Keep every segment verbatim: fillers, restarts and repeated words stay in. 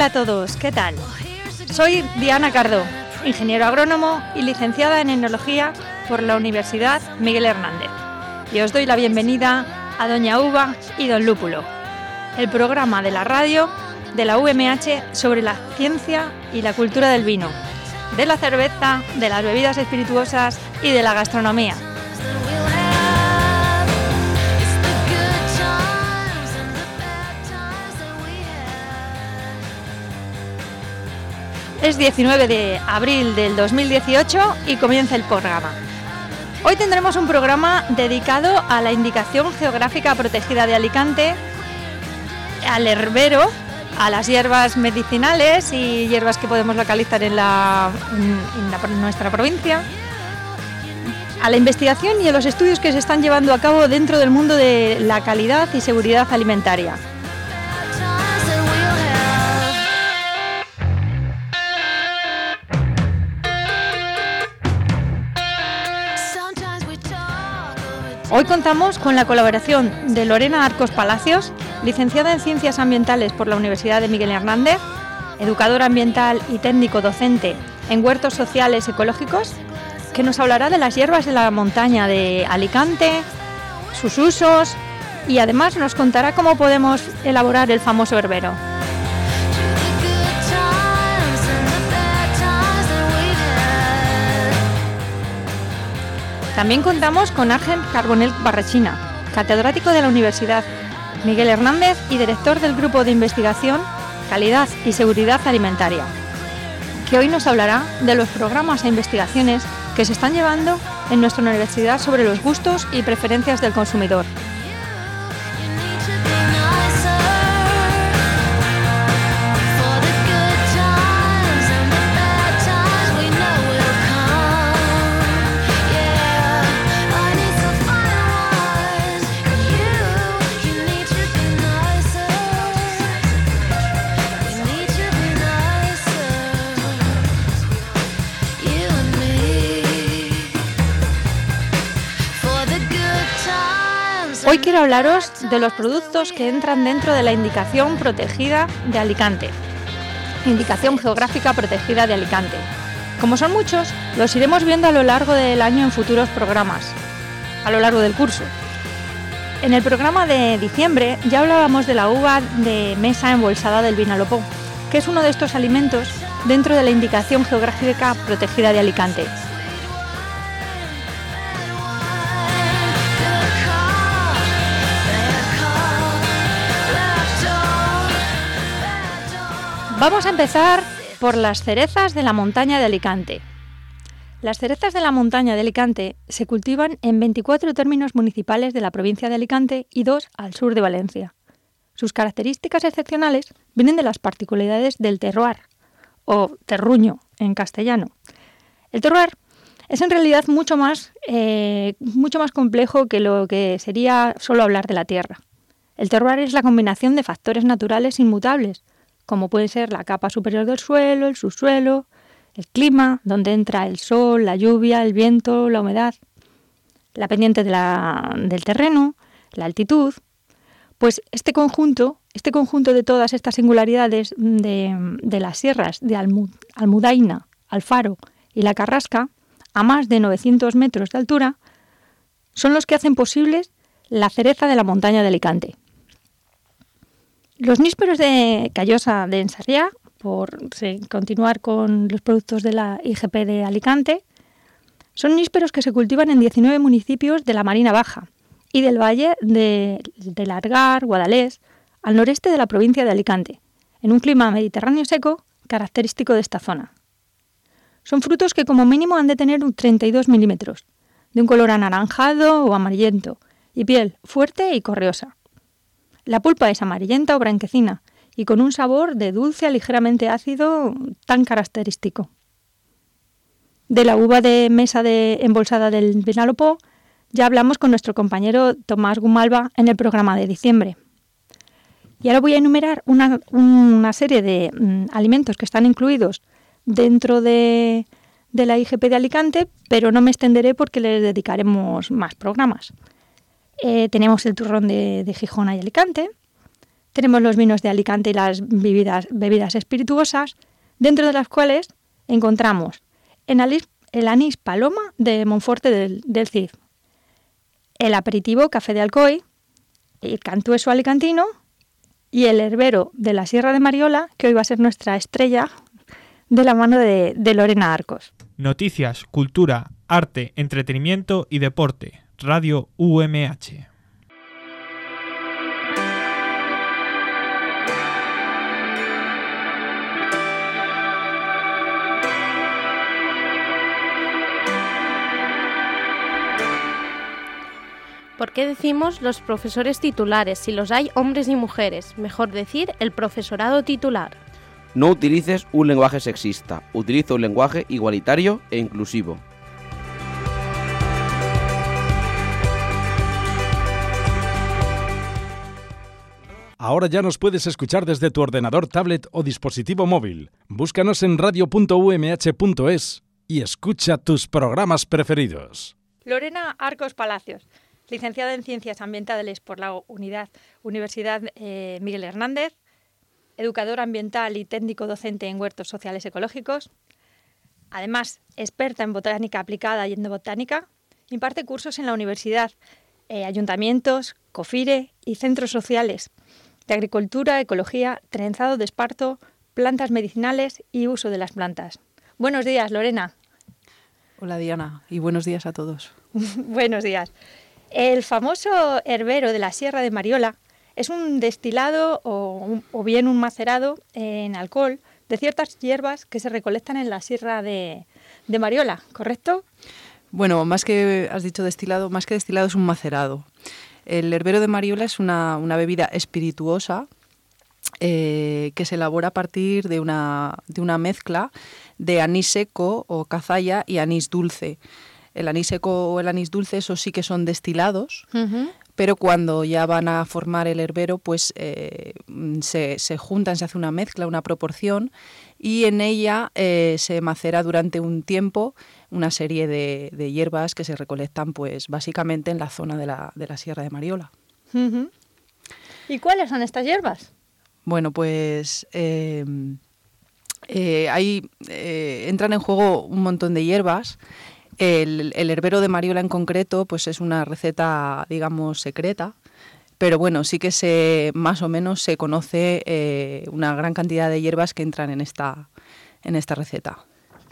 Hola a todos, ¿qué tal? Soy Diana Cardó, ingeniero agrónomo y licenciada en Enología por la Universidad Miguel Hernández. Y os doy la bienvenida a Doña Uva y Don Lúpulo, el programa de la radio de la U M H sobre la ciencia y la cultura del vino, de la cerveza, de las bebidas espirituosas y de la gastronomía. Es diecinueve de abril del dos mil dieciocho y comienza el programa. Hoy tendremos un programa dedicado a la indicación geográfica protegida de Alicante, al herbero, a las hierbas medicinales y hierbas que podemos localizar en, la, en, la, en nuestra provincia, a la investigación y a los estudios que se están llevando a cabo dentro del mundo de la calidad y seguridad alimentaria. Hoy contamos con la colaboración de Lorena Arcos Palacios, licenciada en Ciencias Ambientales por la Universidad de Miguel Hernández, educadora ambiental y técnico docente en huertos sociales ecológicos, que nos hablará de las hierbas de la montaña de Alicante, sus usos y además nos contará cómo podemos elaborar el famoso herbero. También contamos con Ángel Carbonell Barrechina, catedrático de la Universidad Miguel Hernández y director del Grupo de Investigación Calidad y Seguridad Alimentaria, que hoy nos hablará de los programas e investigaciones que se están llevando en nuestra universidad sobre los gustos y preferencias del consumidor. Hoy quiero hablaros de los productos que entran dentro de la indicación protegida de Alicante, indicación geográfica protegida de Alicante. Como son muchos, los iremos viendo a lo largo del año en futuros programas, a lo largo del curso. En el programa de diciembre ya hablábamos de la uva de mesa embolsada del Vinalopó, que es uno de estos alimentos dentro de la indicación geográfica protegida de Alicante. Vamos a empezar por las cerezas de la montaña de Alicante. Las cerezas de la montaña de Alicante se cultivan en veinticuatro términos municipales de la provincia de Alicante y dos al sur de Valencia. Sus características excepcionales vienen de las particularidades del terroir, o terruño en castellano. El terroir es en realidad mucho más, eh, mucho más complejo que lo que sería solo hablar de la tierra. El terroir es la combinación de factores naturales inmutables, como puede ser la capa superior del suelo, el subsuelo, el clima, donde entra el sol, la lluvia, el viento, la humedad, la pendiente de la, del terreno, la altitud. Pues este conjunto, este conjunto de todas estas singularidades de, de las sierras de Almu, Almudaina, Alfaro y La Carrasca, a más de novecientos metros de altura, son los que hacen posibles la cereza de la montaña de Alicante. Los nísperos de Callosa de Ensarriá, por sí, continuar con los productos de la I G P de Alicante, son nísperos que se cultivan en diecinueve municipios de la Marina Baja y del valle de, de Largar, Guadalés, al noreste de la provincia de Alicante, en un clima mediterráneo seco característico de esta zona. Son frutos que como mínimo han de tener treinta y dos milímetros, de un color anaranjado o amarillento, y piel fuerte y correosa. La pulpa es amarillenta o blanquecina y con un sabor de dulce a ligeramente ácido tan característico. De la uva de mesa de embolsada del Vinalopó ya hablamos con nuestro compañero Tomás Gumalva en el programa de diciembre. Y ahora voy a enumerar una, una serie de mm, alimentos que están incluidos dentro de, de la I G P de Alicante, pero no me extenderé porque les dedicaremos más programas. Eh, tenemos el turrón de, de Gijona y Alicante, Tenemos los vinos de Alicante y las bebidas, bebidas espirituosas, dentro de las cuales encontramos el anís, el anís paloma de Monforte del, del Cid, el aperitivo café de Alcoy, el cantueso alicantino y el herbero de la Sierra de Mariola, que hoy va a ser nuestra estrella de la mano de, de Lorena Arcos. Noticias, cultura, arte, entretenimiento y deporte. Radio U M H. ¿Por qué decimos los profesores titulares si los hay hombres y mujeres? Mejor decir, el profesorado titular. No utilices un lenguaje sexista, utiliza un lenguaje igualitario e inclusivo. Ahora ya nos puedes escuchar desde tu ordenador, tablet o dispositivo móvil. Búscanos en radio punto u m h punto es y escucha tus programas preferidos. Lorena Arcos Palacios, licenciada en Ciencias Ambientales por la Unidad, Universidad eh, Miguel Hernández, educadora ambiental y técnico docente en huertos sociales ecológicos, además experta en botánica aplicada y endobotánica, imparte cursos en la universidad, eh, ayuntamientos, COFIRE y centros sociales de agricultura, ecología, trenzado de esparto, plantas medicinales y uso de las plantas. Buenos días, Lorena. Hola, Diana, y buenos días a todos. Buenos días. El famoso herbero de la Sierra de Mariola es un destilado o, un, o bien un macerado en alcohol de ciertas hierbas que se recolectan en la Sierra de, de Mariola, ¿correcto? Bueno, más que has dicho destilado, más que destilado es un macerado. El herbero de Mariola es una, una bebida espirituosa eh, que se elabora a partir de una, de una mezcla de anís seco o cazalla y anís dulce. El anís seco o el anís dulce, esos sí que son destilados, uh-huh. Pero cuando ya van a formar el herbero, pues eh, se, se juntan, se hace una mezcla, una proporción, y en ella eh, se macera durante un tiempo una serie de, de hierbas que se recolectan, pues básicamente en la zona de la, de la Sierra de Mariola. Uh-huh. ¿Y cuáles son estas hierbas? Bueno, pues eh, eh, ahí eh, entran en juego un montón de hierbas. El, el herbero de Mariola en concreto pues es una receta, digamos, secreta, pero bueno, sí que se más o menos se conoce eh, una gran cantidad de hierbas que entran en esta, en esta receta.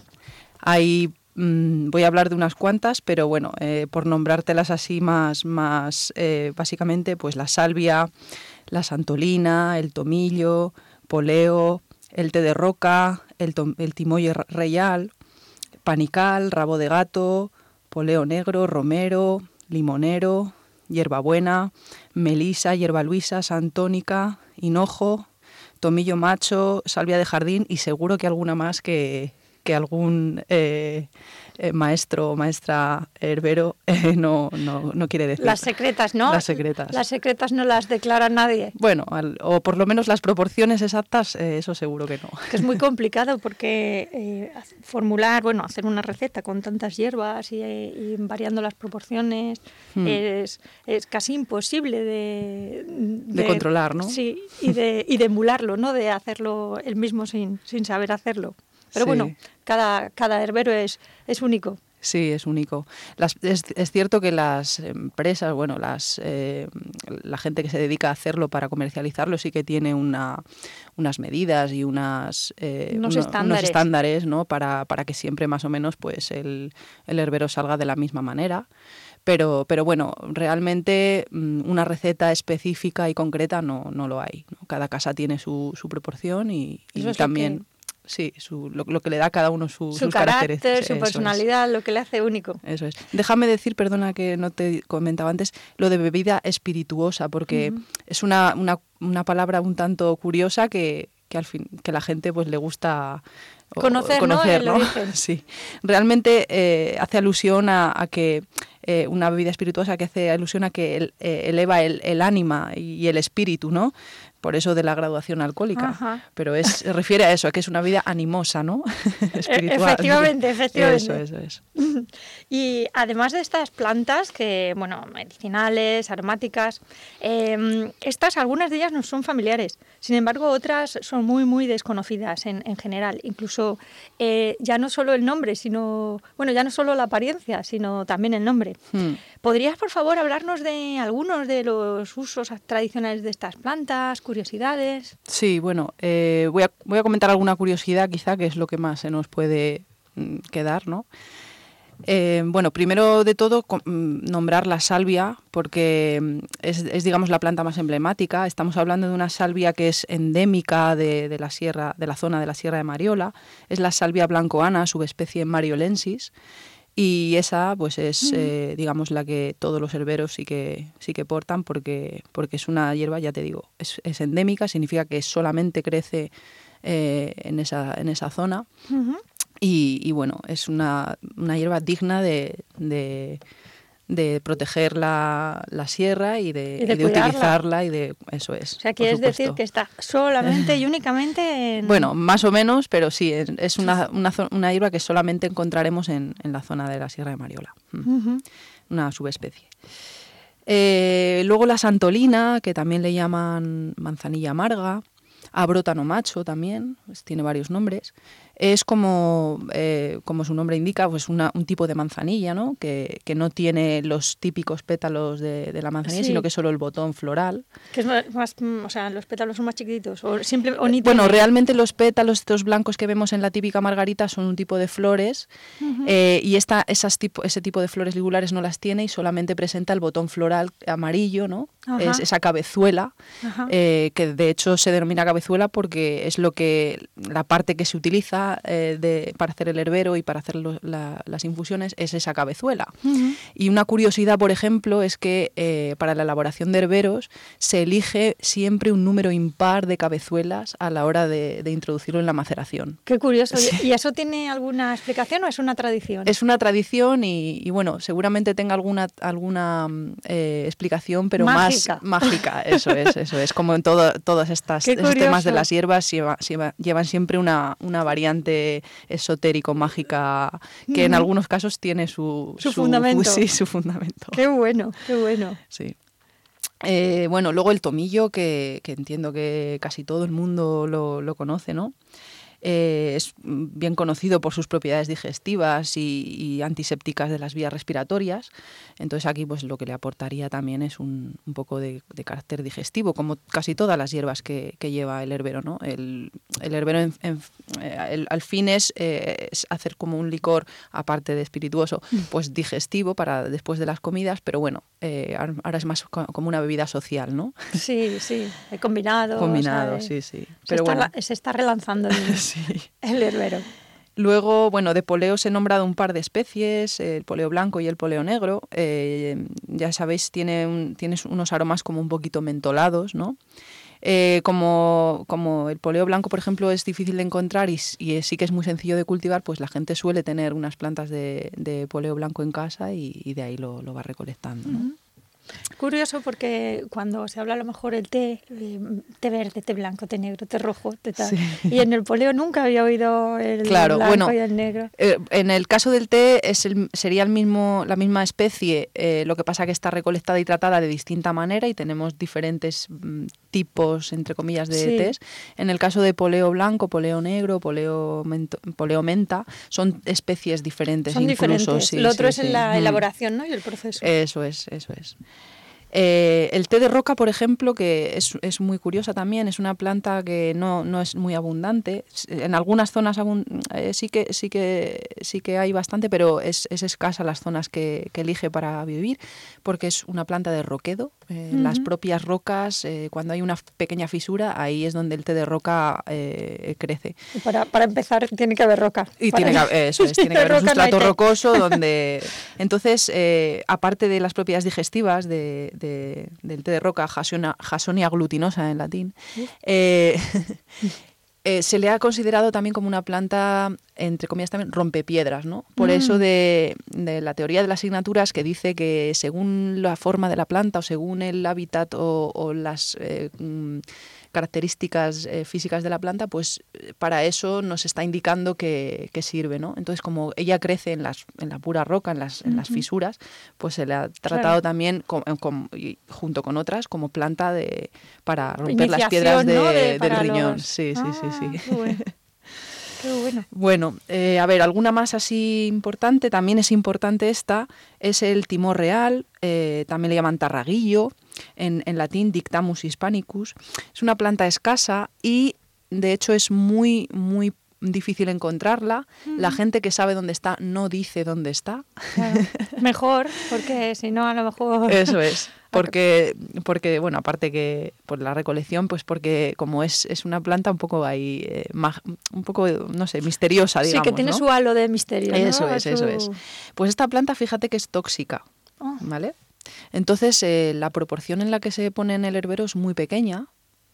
Hay, mmm, voy a hablar de unas cuantas, pero bueno, eh, por nombrártelas así más, más eh, básicamente, pues la salvia, la santolina, el tomillo, poleo, el té de roca, el, tom, el timoye real, panical, rabo de gato, poleo negro, romero, limonero, hierbabuena, melisa, hierba luisa, santónica, hinojo, tomillo macho, salvia de jardín y seguro que alguna más que, que algún eh, eh, maestro o maestra herbero eh, no, no, no quiere decir. Las secretas, ¿no? Las secretas. Las secretas no las declara nadie. Bueno, al, o por lo menos las proporciones exactas, eh, eso seguro que no. Que es muy complicado porque eh, formular, bueno, hacer una receta con tantas hierbas y, y variando las proporciones hmm. es, es casi imposible de, de... De controlar, ¿no? Sí, y de, y de emularlo, ¿no? De hacerlo él mismo sin, sin saber hacerlo. Pero sí. Bueno, cada, cada herbero es, es único. Sí, es único. Las, es, es cierto que las empresas, bueno, las eh, la gente que se dedica a hacerlo para comercializarlo sí que tiene una, unas medidas y unas, eh, unos, uno, estándares. unos estándares, ¿no? Para, para que siempre más o menos pues el, el herbero salga de la misma manera. Pero, pero bueno, realmente una receta específica y concreta no, no lo hay, ¿no? Cada casa tiene su, su proporción y, y también... Sí, su, lo, lo que le da a cada uno su, su sus carácter, caracteres. su personalidad, es. Lo que le hace único. Eso es. Déjame decir, perdona que no te comentaba antes, lo de bebida espirituosa, porque uh-huh. es una, una, una palabra un tanto curiosa que, que al fin que la gente pues le gusta conocer, conocer, ¿no? ¿no? Sí. Realmente eh, hace alusión a, a que eh, una bebida espirituosa que hace alusión a que el, eh, eleva el, el ánima y el espíritu, ¿no? Por eso de la graduación alcohólica. Ajá. Pero es, se refiere a eso, a que es una vida animosa, ¿no? Espiritual. Efectivamente, efectivamente. Eso, eso, eso. Y además de estas plantas, que, bueno, medicinales, aromáticas, eh, estas, algunas de ellas nos son familiares. Sin embargo, otras son muy, muy desconocidas en, en general. Incluso eh, ya no solo el nombre, sino, bueno, ya no solo la apariencia, sino también el nombre. Hmm. ¿Podrías, por favor, hablarnos de algunos de los usos tradicionales de estas plantas, curiosidades? Sí, bueno, eh, voy, a, voy a comentar alguna curiosidad quizá, que es lo que más se nos puede mm, quedar, ¿no? Eh, bueno, primero de todo, com, nombrar la salvia, porque es, es, digamos, la planta más emblemática. Estamos hablando de una salvia que es endémica de, de, la, sierra, de la zona de la Sierra de Mariola. Es la salvia blancoana, subespecie mariolensis. Y esa, pues, es, eh, digamos, la que todos los herberos sí que sí que portan, porque, porque es una hierba, ya te digo, es, es endémica, significa que solamente crece eh, en, esa, en esa zona. Uh-huh. Y, y, bueno, es una, una hierba digna de, de, de proteger la, la sierra y de, y de, y de utilizarla, y de eso es. O sea, quieres decir que está solamente y únicamente en... Bueno, más o menos, pero sí, es, es una, una, una hierba que solamente encontraremos en, en la zona de la Sierra de Mariola. Uh-huh. Una subespecie. Eh, luego la santolina, que también le llaman manzanilla amarga. Abrótano macho también, pues tiene varios nombres. Es como, eh, como su nombre indica, pues una, un tipo de manzanilla, ¿no? Que, que no tiene los típicos pétalos de, de la manzanilla, sí. Sino que es solo el botón floral. Que es más, o sea, los pétalos son más chiquititos o simple o ni Bueno, tiene... realmente los pétalos estos blancos que vemos en la típica margarita son un tipo de flores, uh-huh. eh, y esta, esas tipo, ese tipo de flores ligulares no las tiene y solamente presenta el botón floral amarillo, ¿no? Es esa cabezuela, eh, que de hecho se denomina cabezuela porque es lo que la parte que se utiliza eh, de, para hacer el herbero y para hacer lo, la, las infusiones es esa cabezuela. Uh-huh. Y una curiosidad, por ejemplo, es que eh, para la elaboración de herberos se elige siempre un número impar de cabezuelas a la hora de, de introducirlo en la maceración. Qué curioso. Sí. ¿Y eso tiene alguna explicación o es una tradición? Es una tradición y, y bueno, seguramente tenga alguna, alguna eh, explicación, pero más Mágica. mágica, eso es, eso es. Como en todo, todas estas esos temas de las hierbas lleva, lleva, llevan siempre una, una variante esotérico-mágica que mm. en algunos casos tiene su, su, su fundamento. Sí, su fundamento. Qué bueno, qué bueno. Sí. Eh, bueno, luego el tomillo, que, que entiendo que casi todo el mundo lo, lo conoce, ¿no? Eh, es bien conocido por sus propiedades digestivas y, y antisépticas de las vías respiratorias. Entonces aquí pues lo que le aportaría también es un, un poco de, de carácter digestivo, como casi todas las hierbas que, que lleva el herbero, ¿no? El, el herbero en, en, el, al fin es, eh, es hacer como un licor, aparte de espirituoso, pues digestivo para después de las comidas, pero bueno, eh, ahora es más como una bebida social, ¿no? Sí, sí, combinado. Combinado, sí, sí. Pero se, está, bueno. se está relanzando el Sí. El herbero. Luego, bueno, de poleo se he nombrado un par de especies, el poleo blanco y el poleo negro. Eh, ya sabéis, tiene, un, tiene unos aromas como un poquito mentolados, ¿no? Eh, como, como el poleo blanco, por ejemplo, es difícil de encontrar y, y sí que es muy sencillo de cultivar, pues la gente suele tener unas plantas de, de poleo blanco en casa y, y de ahí lo, lo va recolectando, ¿no? Uh-huh. Curioso porque cuando se habla a lo mejor el té, eh, té verde, té blanco, té negro, té rojo, té tal, sí. Y en el poleo nunca había oído el claro, blanco bueno, y el negro. Eh, en el caso del té es el, sería el mismo, la misma especie, eh, lo que pasa que está recolectada y tratada de distinta manera y tenemos diferentes mm, tipos, entre comillas, de sí. tés. En el caso de poleo blanco, poleo negro, poleo, mento, poleo menta, son especies diferentes. Son incluso, diferentes. Sí, Lo otro sí, es sí. en la elaboración, ¿no? Y el proceso. Eso es, eso es. Eh, el té de roca, por ejemplo, que es, es muy curiosa también, es una planta que no, no es muy abundante. En algunas zonas abund- eh, sí que sí que sí que hay bastante, pero es, es escasa las zonas que, que elige para vivir, porque es una planta de roquedo. Eh, uh-huh. Las propias rocas, eh, cuando hay una pequeña fisura, ahí es donde el té de roca eh, crece. Y para, para empezar, tiene que haber roca. Y para... tiene que, eso es, tiene que haber un sustrato no rocoso donde... Entonces, eh, aparte de las propiedades digestivas de, de, del té de roca, Jasonia, Jasonia glutinosa en latín, eh, Eh, se le ha considerado también como una planta, entre comillas también, rompepiedras, ¿no? Por mm. eso de, de la teoría de las asignaturas que dice que según la forma de la planta o según el hábitat o, o las eh, características eh, físicas de la planta, pues para eso nos está indicando que, que sirve, ¿no? Entonces, como ella crece en, las, en la pura roca, en las, en uh-huh. las fisuras, pues se le ha tratado claro. también, con, con, junto con otras, como planta de para romper las piedras de, ¿no? de, del riñón. Los... Sí, sí, ah, sí, sí. Qué bueno. Qué bueno. Bueno, eh, a ver, alguna más así importante, también es importante esta, es el timor real, eh, también le llaman tarraguillo, en, en latín Dictamus hispanicus. Es una planta escasa y de hecho es muy, muy difícil encontrarla. Mm. La gente que sabe dónde está no dice dónde está. Claro. Mejor, porque si no a lo mejor... Eso es. Porque, porque, bueno, aparte que por la recolección, pues porque como es, es una planta un poco ahí, eh, mag, un poco, no sé, misteriosa, digamos, sí, que tiene ¿no? su halo de misterio, ¿no? Eso es, su... eso es. Pues esta planta, fíjate que es tóxica, oh. ¿vale? Entonces, eh, la proporción en la que se pone en el herbero es muy pequeña.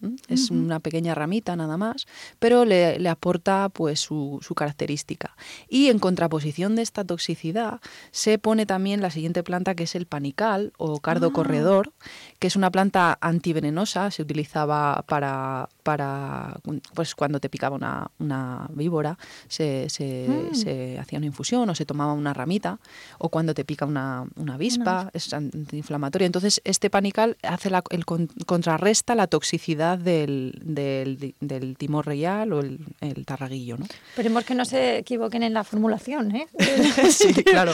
Es uh-huh. una pequeña ramita nada más, pero le, le aporta pues su, su característica. Y en contraposición de esta toxicidad se pone también la siguiente planta, que es el panical o cardo ah. corredor, que es una planta antivenenosa, se utilizaba para, para pues cuando te picaba una, una víbora, se, se, mm. se hacía una infusión o se tomaba una ramita, o cuando te pica una, una avispa, no. es antiinflamatoria. Entonces este panical hace la, el, contrarresta la toxicidad Del, del, del timor real o el, el tarraguillo, ¿no? Esperemos que no se equivoquen en la formulación, ¿eh? Sí, claro.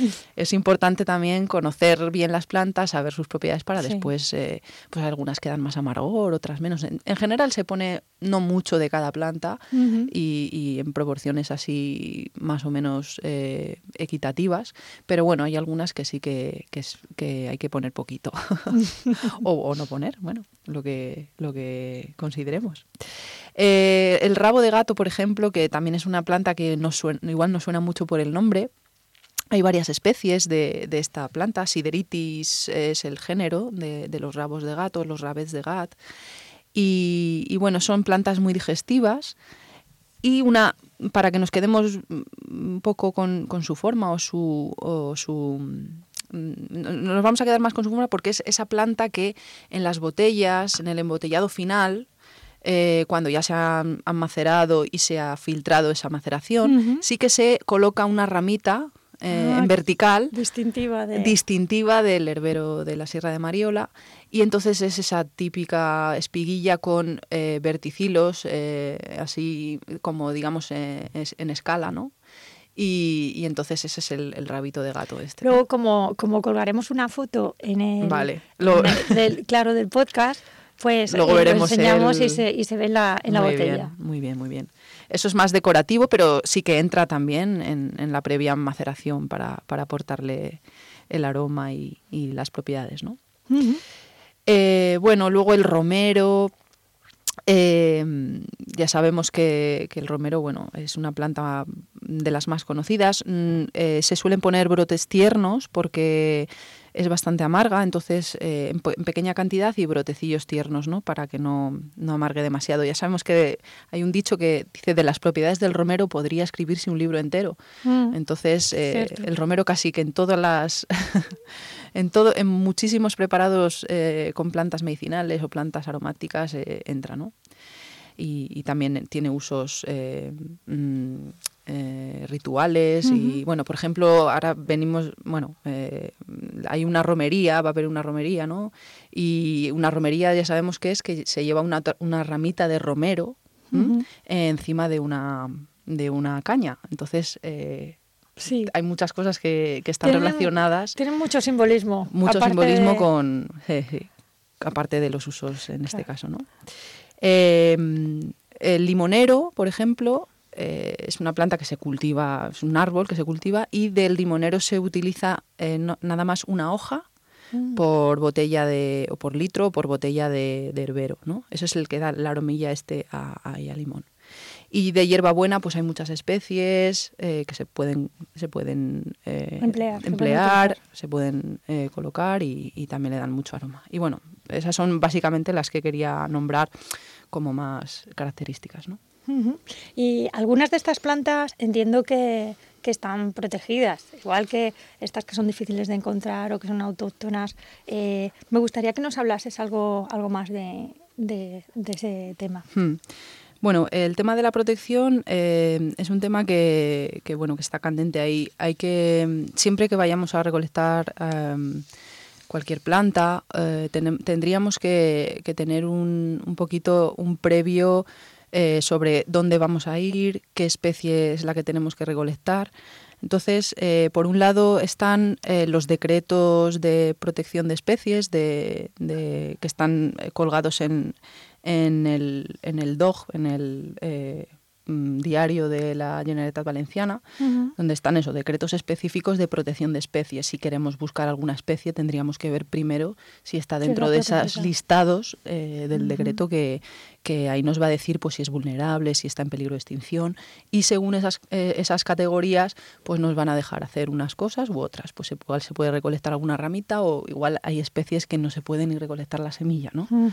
Es importante también conocer bien las plantas, saber sus propiedades para sí. después, eh, pues algunas quedan más amargor, otras menos. En, en general se pone no mucho de cada planta uh-huh. y, y en proporciones así más o menos eh, equitativas, pero bueno, hay algunas que sí que, que, es, que hay que poner poquito o, o no poner, bueno, lo que, lo que consideremos. Eh, el rabo de gato, por ejemplo, que también es una planta que no suena, igual no suena mucho por el nombre. Hay varias especies de, de esta planta. Sideritis es el género de, de los rabos de gato, los rabets de gat. Y, y bueno, son plantas muy digestivas. Y una, para que nos quedemos un poco con, con su forma o su... O su nos vamos a quedar más con su forma porque es esa planta que en las botellas, en el embotellado final, eh, cuando ya se ha, han macerado y se ha filtrado esa maceración, uh-huh. sí que se coloca una ramita eh, ah, en vertical distintiva, de... distintiva del herbero de la Sierra de Mariola, y entonces es esa típica espiguilla con eh, verticilos, eh, así como digamos eh, en escala, ¿no? Y, y entonces ese es el, el rabito de gato este. Luego, como, como colgaremos una foto en el, vale. Lo... en el del, claro, del podcast, pues luego eh, veremos lo enseñamos el... y, se, y se ve en la, en la muy botella. Bien, muy bien, muy bien. Eso es más decorativo, pero sí que entra también en, en la previa maceración para, para aportarle el aroma y, y las propiedades, ¿no? Uh-huh. Eh, bueno, luego el romero... Eh, ya sabemos que, que el romero, bueno, es una planta de las más conocidas. Mm, eh, se suelen poner brotes tiernos porque es bastante amarga, entonces eh, en, en pequeña cantidad y brotecillos tiernos, ¿no? Para que no, no amargue demasiado. Ya sabemos que hay un dicho que dice de las propiedades del romero podría escribirse un libro entero. Mm, entonces eh, el romero casi que en todas las... En, todo, en muchísimos preparados eh, con plantas medicinales o plantas aromáticas eh, entra, ¿no? Y, y también tiene usos eh, mm, eh, rituales uh-huh. y, bueno, por ejemplo, ahora venimos, bueno, eh, hay una romería, va a haber una romería, ¿no? Y una romería ya sabemos que es que se lleva una, una ramita de romero uh-huh. eh, encima de una, de una caña. Entonces... Eh, Sí. Hay muchas cosas que, que están tienen, relacionadas. Tienen mucho simbolismo. Mucho simbolismo de... con... Sí, sí, aparte de los usos en este claro. caso, ¿no? Eh, el limonero, por ejemplo, eh, es una planta que se cultiva, es un árbol que se cultiva y del limonero se utiliza eh, no, nada más una hoja mm. por botella de... o por litro o por botella de, de herbero, ¿no? Eso es el que da la aromilla este a, a, a limón. Y de hierbabuena pues hay muchas especies eh, que se pueden se pueden eh, emplear, emplear se pueden eh, colocar y, y también le dan mucho aroma. Y bueno, esas son básicamente las que quería nombrar como más características, ¿no? Uh-huh. Y algunas de estas plantas entiendo que, que están protegidas, igual que estas que son difíciles de encontrar o que son autóctonas. Eh, me gustaría que nos hablases algo, algo más de, de, de ese tema. Hmm. Bueno, el tema de la protección eh, es un tema que, que, bueno, que está candente ahí. Hay que, siempre que vayamos a recolectar eh, cualquier planta, eh, ten, tendríamos que, que tener un, un poquito, un previo eh, sobre dónde vamos a ir, qué especie es la que tenemos que recolectar. Entonces, eh, por un lado están eh, los decretos de protección de especies de, de, que están colgados en, en, el, en el D O G, en el eh, diario de la Generalitat Valenciana, uh-huh. donde están esos decretos específicos de protección de especies. Si queremos buscar alguna especie, tendríamos que ver primero si está dentro sí, de esos listados eh, del uh-huh. decreto que, que ahí nos va a decir pues si es vulnerable, si está en peligro de extinción, y según esas, eh, esas categorías pues nos van a dejar hacer unas cosas u otras. Pues igual se puede recolectar alguna ramita o igual hay especies que no se pueden ni recolectar la semilla, ¿no? Uh-huh.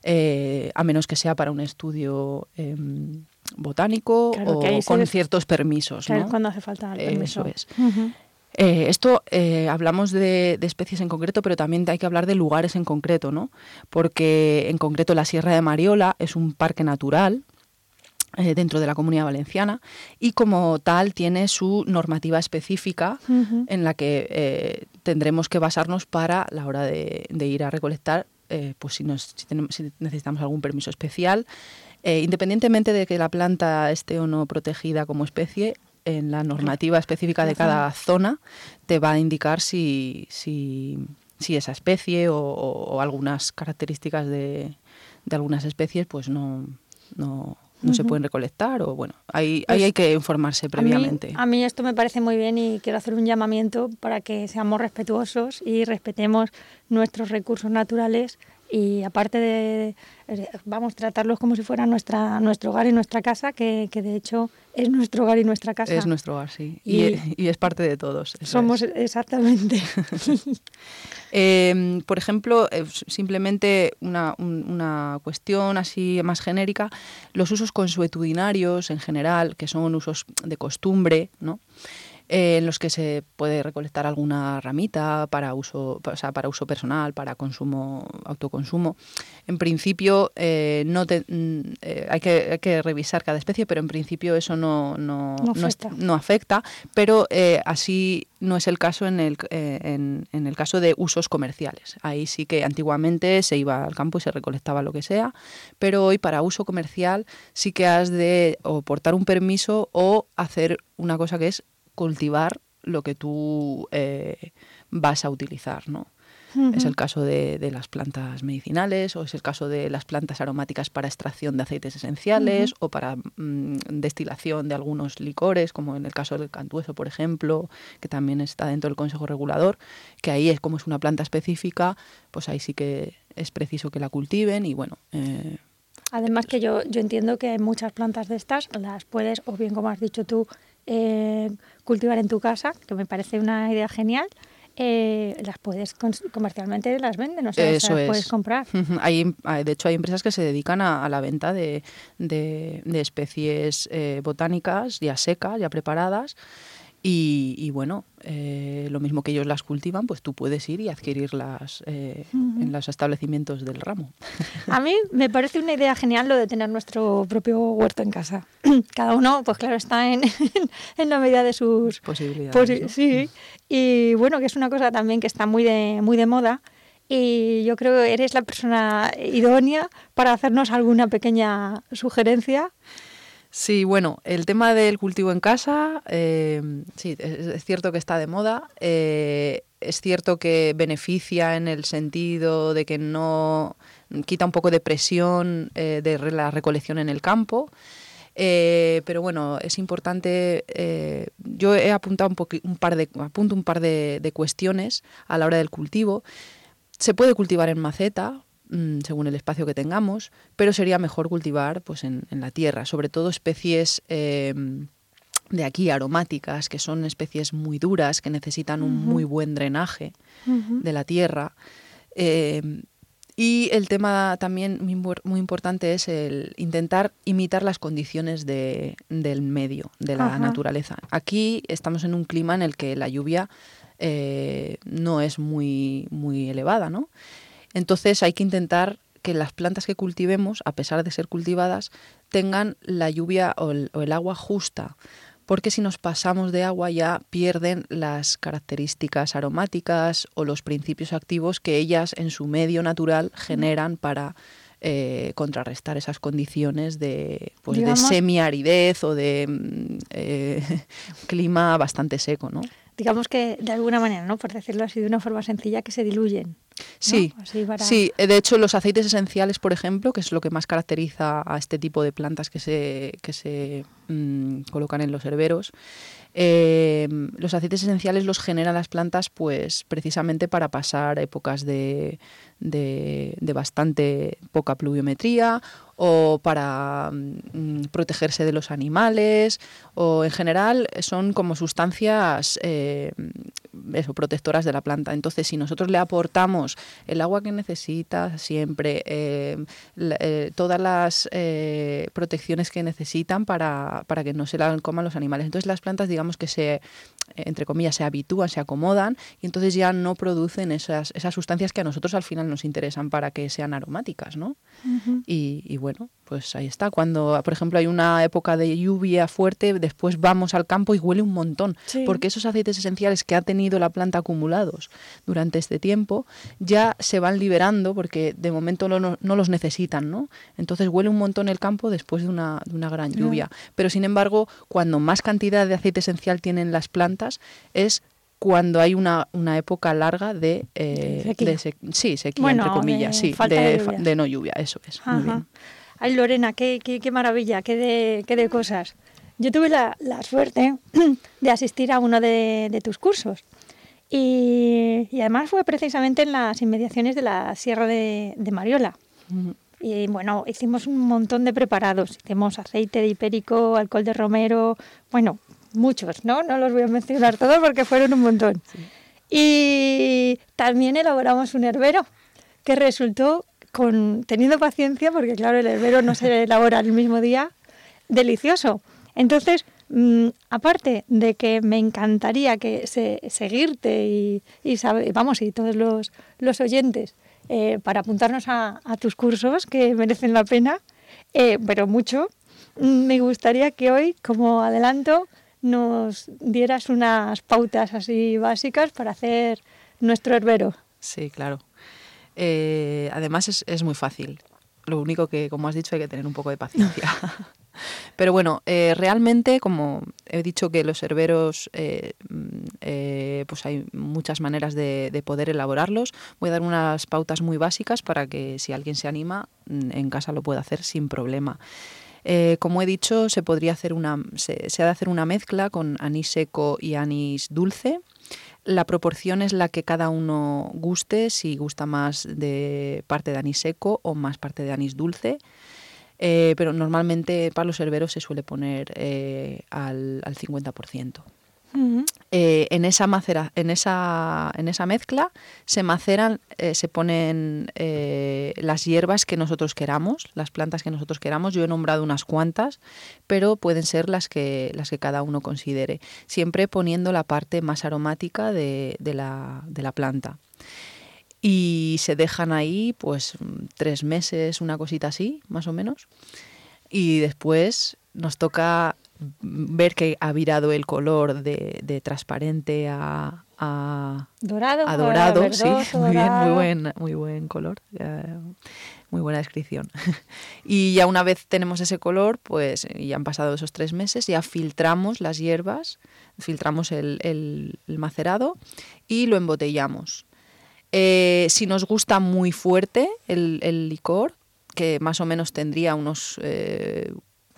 Eh, a menos que sea para un estudio eh, botánico claro, o con ves, ciertos permisos. Claro, ¿no? Cuando hace falta el permiso. Eso es. Uh-huh. Eh, esto eh, hablamos de, de especies en concreto, pero también hay que hablar de lugares en concreto, ¿no? Porque en concreto la Sierra de Mariola es un parque natural eh, dentro de la Comunidad Valenciana y como tal tiene su normativa específica uh-huh. en la que eh, tendremos que basarnos para la hora de, de ir a recolectar, eh, pues si, nos, si, tenemos, si necesitamos algún permiso especial. Eh, independientemente de que la planta esté o no protegida como especie, en la normativa específica de cada zona te va a indicar si, si, si esa especie o, o, o algunas características de, de algunas especies pues no, no, no uh-huh. se pueden recolectar o bueno, ahí, pues ahí hay que informarse previamente. A mí, a mí esto me parece muy bien y quiero hacer un llamamiento para que seamos respetuosos y respetemos nuestros recursos naturales. Y aparte de, vamos, tratarlos como si fuera nuestra, nuestro hogar y nuestra casa, que, que de hecho es nuestro hogar y nuestra casa. Es nuestro hogar, sí. Y, y, y es parte de todos. Somos, es. exactamente. eh, por ejemplo, eh, simplemente una, un, una cuestión así más genérica, los usos consuetudinarios en general, que son usos de costumbre, ¿no? Eh, en los que se puede recolectar alguna ramita para uso, o sea, para uso personal, para consumo, autoconsumo. En principio no, no te, eh, hay, que, hay que revisar cada especie, pero en principio eso no, no, no, no, afecta. es, no afecta, pero eh, así no es el caso en el, eh, en, en el caso de usos comerciales. Ahí sí que antiguamente se iba al campo y se recolectaba lo que sea, pero hoy para uso comercial sí que has de o portar un permiso o hacer una cosa que es cultivar lo que tú eh, vas a utilizar, ¿no? Uh-huh. Es el caso de, de las plantas medicinales o es el caso de las plantas aromáticas para extracción de aceites esenciales uh-huh. o para mm, destilación de algunos licores, como en el caso del cantueso, por ejemplo, que también está dentro del Consejo Regulador, que ahí es como es una planta específica, pues ahí sí que es preciso que la cultiven y bueno... Eh, Además que yo, yo entiendo que muchas plantas de estas las puedes, o bien como has dicho tú, eh, cultivar en tu casa, que me parece una idea genial, eh, las puedes comercialmente, las venden, o sea, Eso las es. puedes comprar. Hay, de hecho, hay empresas que se dedican a, a la venta de, de, de especies eh, botánicas ya secas, ya preparadas, y, y bueno, eh, lo mismo que ellos las cultivan, pues tú puedes ir y adquirirlas eh, uh-huh. en los establecimientos del ramo. A mí me parece una idea genial lo de tener nuestro propio huerto en casa. Cada uno, pues claro, está en, en la medida de sus posibilidades. Posi- ¿no? Sí, y bueno, que es una cosa también que está muy de, muy de moda. Y yo creo que eres la persona idónea para hacernos alguna pequeña sugerencia. Sí, bueno, el tema del cultivo en casa, eh, sí, es, es cierto que está de moda, eh, es cierto que beneficia en el sentido de que no quita un poco de presión eh, de la recolección en el campo, eh, pero bueno, es importante, eh, yo he apuntado un, poqu- un par de, apunto un par de, de cuestiones a la hora del cultivo. Se puede cultivar en maceta, según el espacio que tengamos, pero sería mejor cultivar pues, en, en la tierra, sobre todo especies eh, de aquí aromáticas, que son especies muy duras, que necesitan un uh-huh. muy buen drenaje uh-huh. de la tierra. Eh, Y el tema también muy importante es el intentar imitar las condiciones de, del medio, de la Ajá. naturaleza. Aquí estamos en un clima en el que la lluvia eh, no es muy, muy elevada, ¿no? Entonces hay que intentar que las plantas que cultivemos, a pesar de ser cultivadas, tengan la lluvia o el, o el agua justa, porque si nos pasamos de agua ya pierden las características aromáticas o los principios activos que ellas en su medio natural generan para eh, contrarrestar esas condiciones de, pues, de semiaridez o de eh, clima bastante seco, ¿no? Digamos que de alguna manera, ¿no? Por decirlo así de una forma sencilla, que se diluyen. Sí, ¿no? Así para... sí, de hecho los aceites esenciales, por ejemplo, que es lo que más caracteriza a este tipo de plantas que se, que se mmm, colocan en los herberos, eh, los aceites esenciales los generan las plantas pues precisamente para pasar épocas de, de, de bastante poca pluviometría o para mmm, protegerse de los animales, o en general son como sustancias eh, eso, protectoras de la planta. Entonces, si nosotros le aportamos el agua que necesita siempre, eh, la, eh, todas las eh, protecciones que necesitan para, para que no se la coman los animales, entonces las plantas, digamos que se, entre comillas, se habitúan, se acomodan y entonces ya no producen esas, esas sustancias que a nosotros al final nos interesan para que sean aromáticas, ¿no? Uh-huh. Y, y bueno, pues ahí está. Cuando, por ejemplo, hay una época de lluvia fuerte, después vamos al campo y huele un montón, sí. porque esos aceites esenciales que ha tenido la planta acumulados durante este tiempo ya se van liberando porque de momento no, no, no los necesitan, ¿no? Entonces huele un montón el campo después de una, de una gran lluvia. Uh-huh. Pero sin embargo, cuando más cantidad de aceite esencial tienen las plantas es cuando hay una, una época larga de, eh, sequía. de se, sí, sequía, bueno, entre comillas, sí, de, de, de no lluvia, eso es. Muy bien. Ay, Lorena, qué, qué, qué maravilla, qué de, qué de cosas. Yo tuve la, la suerte de asistir a uno de, de tus cursos y, y además fue precisamente en las inmediaciones de la Sierra de, de Mariola. Uh-huh. Y bueno, hicimos un montón de preparados, hicimos aceite de hipérico, alcohol de romero, bueno, muchos, ¿no? No los voy a mencionar todos porque fueron un montón. Sí. Y también elaboramos un herbero que resultó, con teniendo paciencia, porque claro, el herbero no se elabora el mismo día, delicioso. Entonces, mmm, aparte de que me encantaría que se, seguirte y, y sabe, vamos, y todos los, los oyentes, eh, para apuntarnos a, a tus cursos, que merecen la pena, eh, pero mucho, me gustaría que hoy, como adelanto, nos dieras unas pautas así básicas para hacer nuestro herbero. Sí, claro. Eh, además es, es muy fácil. Lo único que, como has dicho, hay que tener un poco de paciencia. Pero bueno, eh, realmente, como he dicho que los herberos, eh, eh, pues hay muchas maneras de, de poder elaborarlos. Voy a dar unas pautas muy básicas para que si alguien se anima, en casa lo pueda hacer sin problema. Eh, como he dicho, se podría hacer una, se, se ha de hacer una mezcla con anís seco y anís dulce. La proporción es la que cada uno guste, si gusta más de parte de anís seco o más parte de anís dulce. Eh, pero normalmente para los herberos se suele poner eh, al, al cincuenta por ciento. Uh-huh. Eh, en esa macera, en esa, en esa mezcla se maceran, eh, se ponen eh, las hierbas que nosotros queramos, las plantas que nosotros queramos. Yo he nombrado unas cuantas, pero pueden ser las que, las que cada uno considere, siempre poniendo la parte más aromática de, de, la, de la planta. Y se dejan ahí pues tres meses, una cosita así, más o menos. Y después nos toca ver que ha virado el color de, de transparente a, a dorado, a dorado, verdoso, sí, muy bien, muy buen, muy buen color, uh, muy buena descripción. Y ya una vez tenemos ese color, pues ya han pasado esos tres meses, ya filtramos las hierbas, filtramos el, el, el macerado y lo embotellamos. Eh, si nos gusta muy fuerte el, el licor, que más o menos tendría unos eh,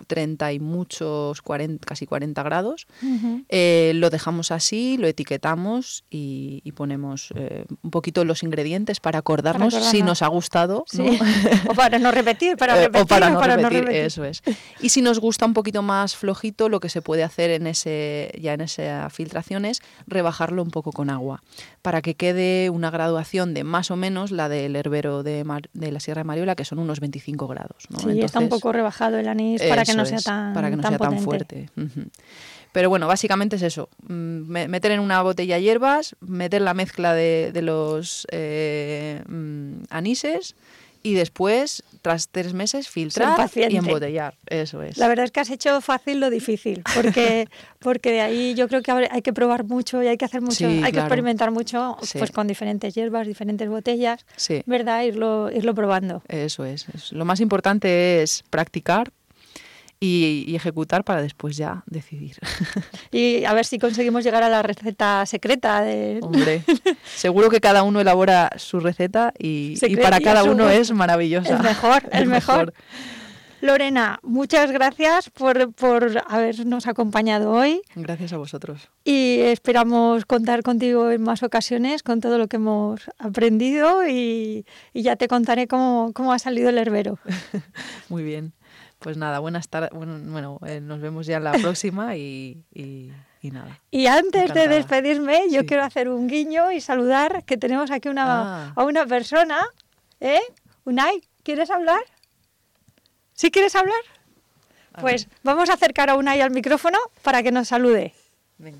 treinta y muchos, cuarenta, casi cuarenta grados. Ujú. Eh, lo dejamos así, lo etiquetamos y, y ponemos eh, un poquito los ingredientes para acordarnos, Para si acordarnos. nos ha gustado. Sí. ¿no? O para no repetir, para Eh, repetir o para, no, para repetir, no repetir. eso es. Y si nos gusta un poquito más flojito, lo que se puede hacer en ese, ya en esa filtración es rebajarlo un poco con agua, para que quede una graduación de más o menos la del herbero de, Mar- de la Sierra de Mariola, que son unos veinticinco grados, ¿no? Sí, está un Entonces, poco rebajado el anís para que eso no sea es, tan, para que no tan sea tan potente. fuerte. Ujú. Pero bueno, básicamente es eso, mm, me- meter en una botella hierbas, meter la mezcla de, de los eh, mm, anises y después, tras tres meses, filtrar paciente. y embotellar. Eso es. La verdad es que has hecho fácil lo difícil, porque, porque de ahí yo creo que habrá- hay que probar mucho y hay que hacer mucho, Sí, hay que claro. experimentar mucho Sí. pues con diferentes hierbas, diferentes botellas, Sí, ¿verdad? Irlo, irlo probando. eso es, es. Lo más importante es practicar y, y ejecutar para después ya decidir. Y a ver si conseguimos llegar a la receta secreta de... Hombre, seguro que cada uno elabora su receta y, y Secret- para y a cada su uno gusto. es maravillosa. El mejor, el mejor. Lorena, muchas gracias por, por habernos acompañado hoy Gracias a vosotros. y esperamos contar contigo en más ocasiones con todo lo que hemos aprendido y, y ya te contaré cómo, cómo ha salido el herbero. Muy bien. Pues nada, buenas tardes. Bueno, bueno eh, nos vemos ya en la próxima y, y, y nada. Y antes Encantada. de despedirme, yo Sí. quiero hacer un guiño y saludar que tenemos aquí una, Ah. a una persona. ¿Eh? Unai, ¿quieres hablar? ¿Sí quieres hablar? A Pues vamos a acercar a Unai al micrófono para que nos salude. Venga.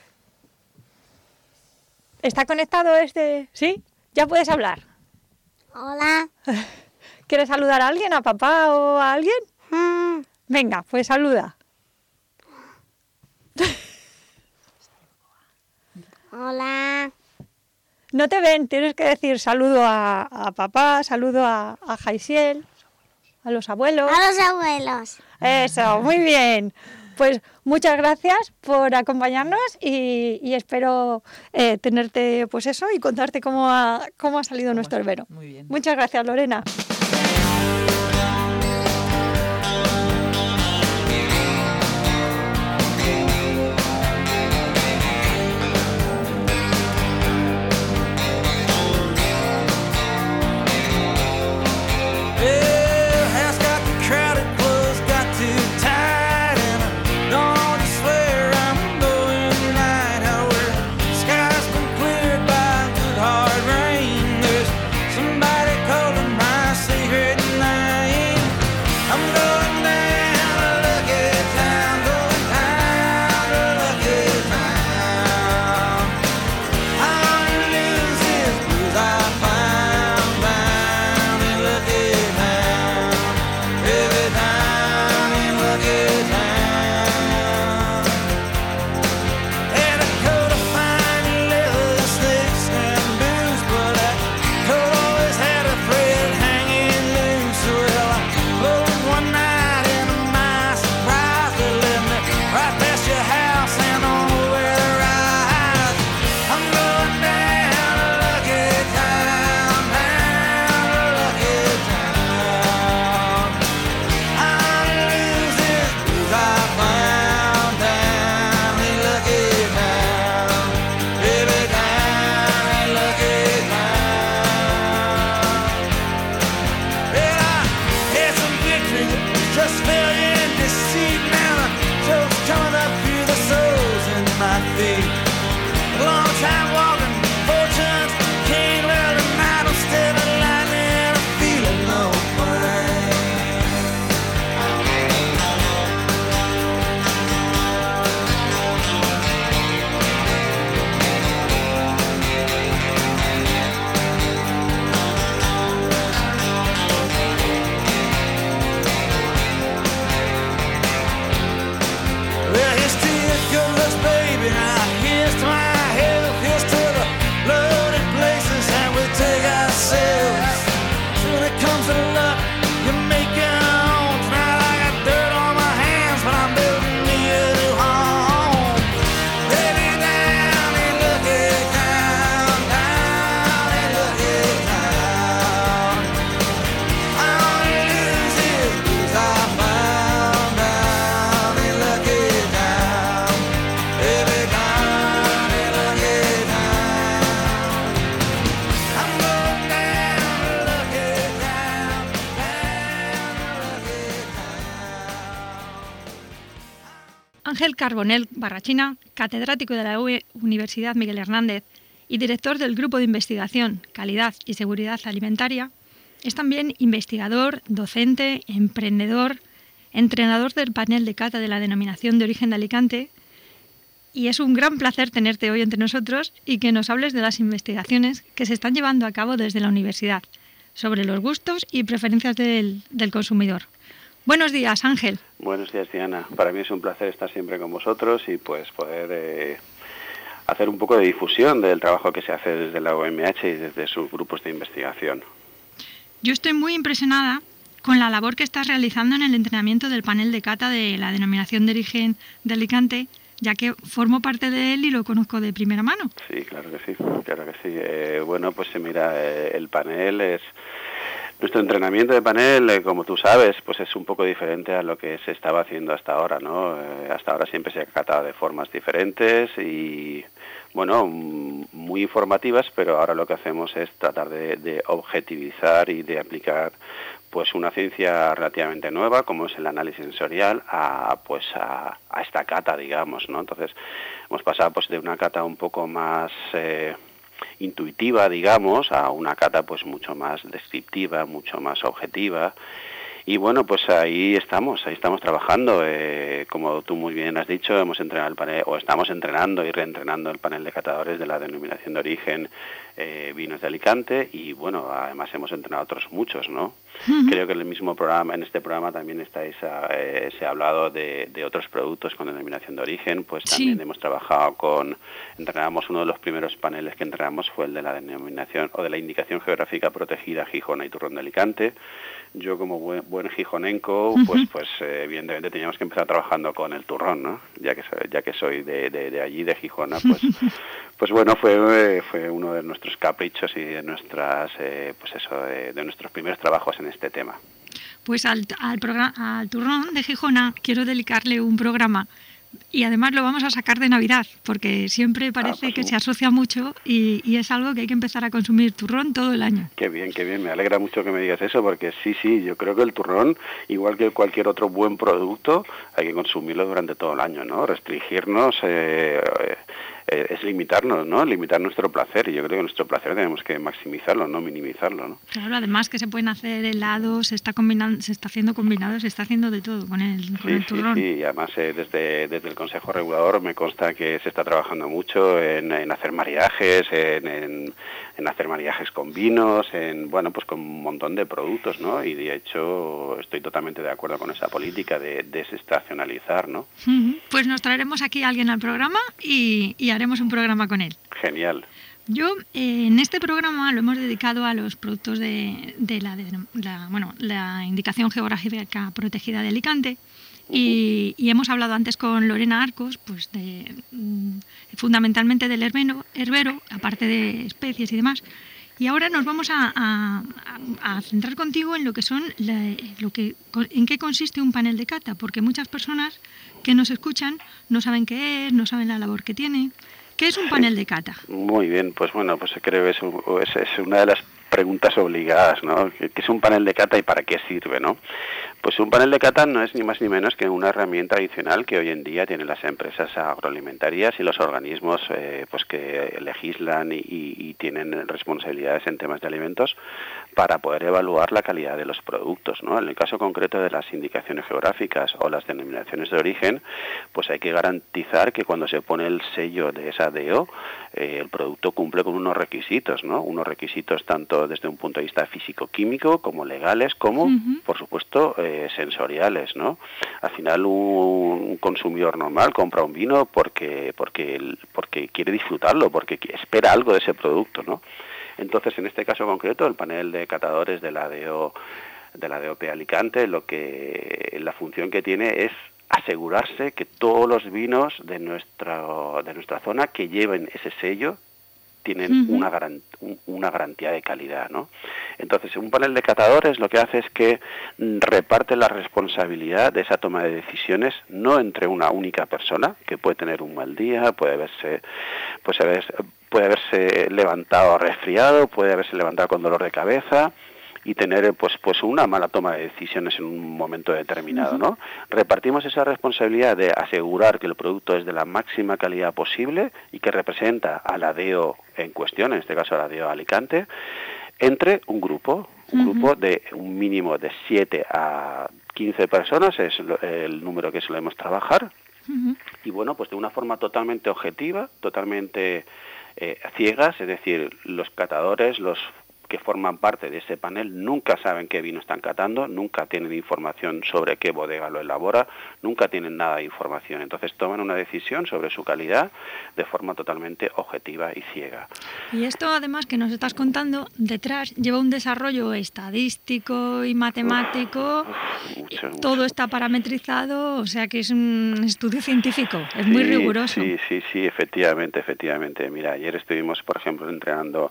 ¿Está conectado este? ¿Sí? ¿Ya puedes hablar? Hola. ¿Quieres saludar a alguien, a papá o a alguien? Mm, Venga, pues saluda. Hola. No te ven, tienes que decir saludo a, a papá, saludo a, a Jaisiel, a los abuelos. A los abuelos. Eso, muy bien. Pues muchas gracias por acompañarnos y, y espero eh, tenerte, pues eso, y contarte cómo ha, cómo ha salido ¿Cómo nuestro ha- herbero. Muy bien. Muchas gracias, Lorena. Well, house got too crowded, clothes got too tight, and I don't just swear I'm going tonight. However, the sky's been cleared by good hard rain. There's somebody calling my Ángel Carbonell Barrachina, catedrático de la U E Universidad Miguel Hernández y director del Grupo de Investigación, Calidad y Seguridad Alimentaria, es también investigador, docente, emprendedor, entrenador del panel de cata de la Denominación de Origen de Alicante, y es un gran placer tenerte hoy entre nosotros y que nos hables de las investigaciones que se están llevando a cabo desde la universidad sobre los gustos y preferencias del, del consumidor. Buenos días, Ángel. Buenos días, Diana. Para mí es un placer estar siempre con vosotros y pues poder eh, hacer un poco de difusión del trabajo que se hace desde la U M H y desde sus grupos de investigación. Yo estoy muy impresionada con la labor que estás realizando en el entrenamiento del panel de cata de la Denominación de Origen de Alicante, ya que formo parte de él y lo conozco de primera mano. Sí, claro que sí, claro que sí. Eh, bueno, pues mira, eh, el panel es... Nuestro entrenamiento de panel, eh, como tú sabes, pues es un poco diferente a lo que se estaba haciendo hasta ahora, ¿no? Eh, hasta ahora siempre se ha catado de formas diferentes y, bueno, muy informativas, pero ahora lo que hacemos es tratar de, de objetivizar y de aplicar pues una ciencia relativamente nueva, como es el análisis sensorial, a pues a, a esta cata, digamos, ¿no? Entonces, hemos pasado pues de una cata un poco más eh, intuitiva, digamos, a una cata pues mucho más descriptiva, mucho más objetiva. Y bueno, pues ahí estamos, ahí estamos trabajando. Eh, como tú muy bien has dicho, hemos entrenado el panel, o estamos entrenando y reentrenando el panel de catadores de la Denominación de Origen eh, Vinos de Alicante, y bueno, además hemos entrenado otros muchos, ¿no? Uh-huh. Creo que en el mismo programa, en este programa también estáis, eh, se ha hablado de, de otros productos con denominación de origen, pues también sí. Hemos trabajado con, entrenamos uno de los primeros paneles que entrenamos fue el de la denominación o de la indicación geográfica protegida Gijona y Turrón de Alicante. Yo como buen, buen gijonenco, uh-huh. pues pues eh, evidentemente teníamos que empezar trabajando con el turrón, ¿no? Ya que ya que soy de, de, de allí, de Gijona, pues pues bueno, fue fue uno de nuestros caprichos y de nuestras eh, pues eso de, de nuestros primeros trabajos en este tema. Pues al al programa al turrón de Gijona quiero dedicarle un programa. Y además lo vamos a sacar de Navidad, porque siempre parece ah, pues, que se asocia mucho y, y es algo que hay que empezar a consumir turrón todo el año. Qué bien, qué bien, me alegra mucho que me digas eso, porque sí, sí, yo creo que el turrón, igual que cualquier otro buen producto, hay que consumirlo durante todo el año, ¿no? Restringirnos eh, eh, es limitarnos, ¿no? Limitar nuestro placer, y yo creo que nuestro placer tenemos que maximizarlo, no minimizarlo, ¿no? Claro, además que se pueden hacer helados, se está combinando, se está haciendo combinados, se está haciendo de todo con el, con sí, el turrón. Sí, sí, y además eh, desde, desde el Consejo Regulador me consta que se está trabajando mucho en, en hacer mariajes, en, en, en hacer mariajes con vinos, en bueno, pues con un montón de productos, ¿no? Y de hecho estoy totalmente de acuerdo con esa política de desestacionalizar, ¿no? Uh-huh. Pues nos traeremos aquí a alguien al programa y, y haremos un programa con él. Genial. Yo eh, en este programa lo hemos dedicado a los productos de, de, la, de la, bueno, la indicación geográfica protegida de Alicante. Y, y hemos hablado antes con Lorena Arcos, pues de, fundamentalmente del herbero, herbero, aparte de especies y demás. Y ahora nos vamos a, a, a centrar contigo en lo que son, la, lo que, en qué consiste un panel de cata, porque muchas personas que nos escuchan no saben qué es, no saben la labor que tiene. ¿Qué es un panel de cata? Muy bien, pues bueno, pues creo que es, es, es una de las preguntas obligadas, ¿no? ¿Qué es un panel de cata y para qué sirve, no? Pues un panel de cata no es ni más ni menos que una herramienta adicional que hoy en día tienen las empresas agroalimentarias y los organismos eh, pues que legislan y, y tienen responsabilidades en temas de alimentos para poder evaluar la calidad de los productos, ¿no? En el caso concreto de las indicaciones geográficas o las denominaciones de origen, pues hay que garantizar que cuando se pone el sello de esa D O, eh, el producto cumple con unos requisitos, ¿no? Unos requisitos tanto desde un punto de vista físico-químico como legales, como, uh-huh. por supuesto, eh, sensoriales, ¿no? Al final un consumidor normal compra un vino porque porque porque quiere disfrutarlo, porque espera algo de ese producto, ¿no? Entonces, en este caso concreto, el panel de catadores de la D O de la D O P Alicante, lo que la función que tiene es asegurarse que todos los vinos de nuestra de nuestra zona que lleven ese sello tienen uh-huh. una, garan, un, una garantía de calidad, ¿no? Entonces, un panel de catadores lo que hace es que reparte la responsabilidad de esa toma de decisiones no entre una única persona, que puede tener un mal día, puede haberse, pues, haber, puede haberse levantado resfriado, puede haberse levantado con dolor de cabeza, y tener pues pues una mala toma de decisiones en un momento determinado, ¿no? Repartimos esa responsabilidad de asegurar que el producto es de la máxima calidad posible y que representa a la D E O en cuestión, en este caso a la D E O Alicante, entre un grupo, un uh-huh. grupo de un mínimo de siete a quince personas, es el número que solemos trabajar, uh-huh. y bueno, pues de una forma totalmente objetiva, totalmente eh, ciegas, es decir, los catadores, los que forman parte de ese panel nunca saben qué vino están catando, nunca tienen información sobre qué bodega lo elabora, nunca tienen nada de información. Entonces toman una decisión sobre su calidad de forma totalmente objetiva y ciega. Y esto, además, que nos estás contando, detrás lleva un desarrollo estadístico y matemático. Uf, mucho, mucho. Todo está parametrizado, o sea que es un estudio científico, es sí, muy riguroso. Sí, sí, sí, efectivamente, efectivamente. Mira, ayer estuvimos, por ejemplo, entrenando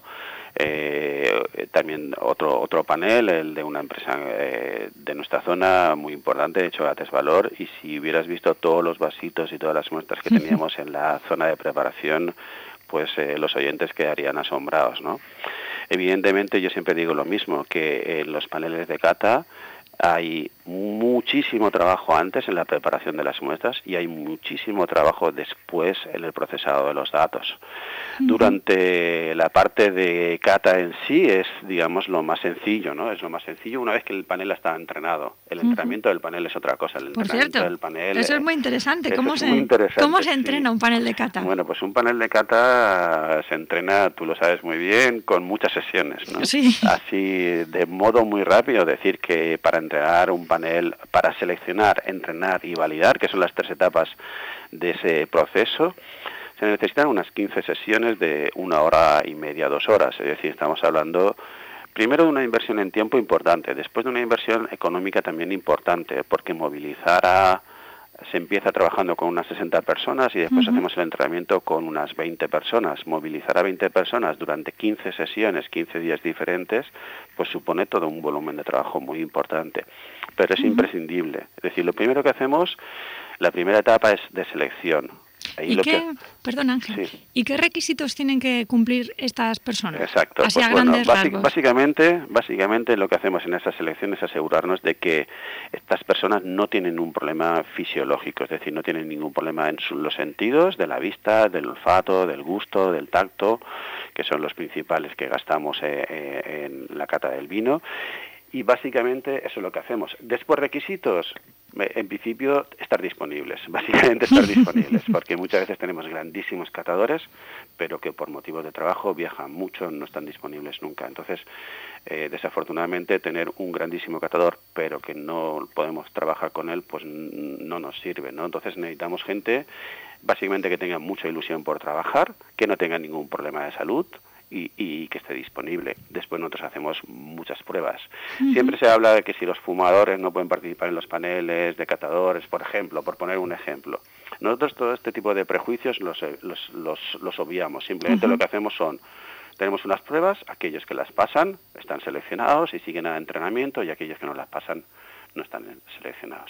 Eh, también otro otro panel, el de una empresa eh, de nuestra zona muy importante, de Chocolates Valor, y si hubieras visto todos los vasitos y todas las muestras que teníamos en la zona de preparación, pues eh, los oyentes quedarían asombrados, ¿no? Evidentemente yo siempre digo lo mismo, que en los paneles de cata hay muchísimo trabajo antes en la preparación de las muestras y hay muchísimo trabajo después en el procesado de los datos. Uh-huh. Durante la parte de cata en sí es, digamos, lo más sencillo, ¿no? Es lo más sencillo una vez que el panel está entrenado. El uh-huh. entrenamiento del panel es otra cosa. El Por entrenamiento cierto, del panel, eso es muy interesante. Eso ¿Cómo, es se, muy interesante, ¿Cómo se entrena sí. un panel de cata? Bueno, pues un panel de cata se entrena, tú lo sabes muy bien, con muchas sesiones, ¿no? Sí. Así, de modo muy rápido, decir que para entrenar un panel, para seleccionar, entrenar y validar, que son las tres etapas de ese proceso, se necesitan unas quince sesiones de una hora y media, dos horas. Es decir, estamos hablando primero de una inversión en tiempo importante, después de una inversión económica también importante, porque movilizar a... se empieza trabajando con unas sesenta personas y después uh-huh. hacemos el entrenamiento con unas veinte personas. Movilizar a veinte personas durante quince sesiones, quince días diferentes, pues supone todo un volumen de trabajo muy importante. Pero es uh-huh. imprescindible. Es decir, lo primero que hacemos, la primera etapa es de selección. Ahí ¿Y lo qué, que... perdón Ángel, sí. ¿y qué requisitos tienen que cumplir estas personas? Exacto, Así pues a bueno, grandes básic, rasgos. básicamente, básicamente lo que hacemos en esa selección es asegurarnos de que estas personas no tienen un problema fisiológico, es decir, no tienen ningún problema en su, los sentidos, de la vista, del olfato, del gusto, del tacto, que son los principales que gastamos eh, eh, en la cata del vino. Y básicamente eso es lo que hacemos. Después, requisitos, en principio, estar disponibles. Básicamente estar disponibles, porque muchas veces tenemos grandísimos catadores, pero que por motivos de trabajo viajan mucho, no están disponibles nunca. Entonces, eh, desafortunadamente, tener un grandísimo catador, pero que no podemos trabajar con él, pues no nos sirve, ¿no? Entonces necesitamos gente, básicamente, que tenga mucha ilusión por trabajar, que no tenga ningún problema de salud, Y, y que esté disponible. Después nosotros hacemos muchas pruebas. Uh-huh. Siempre se habla de que si los fumadores no pueden participar en los paneles de catadores, por ejemplo, por poner un ejemplo. Nosotros todo este tipo de prejuicios los, los, los, los obviamos. Simplemente uh-huh. lo que hacemos son, tenemos unas pruebas, aquellos que las pasan están seleccionados y siguen al entrenamiento, y aquellos que no las pasan no están seleccionados.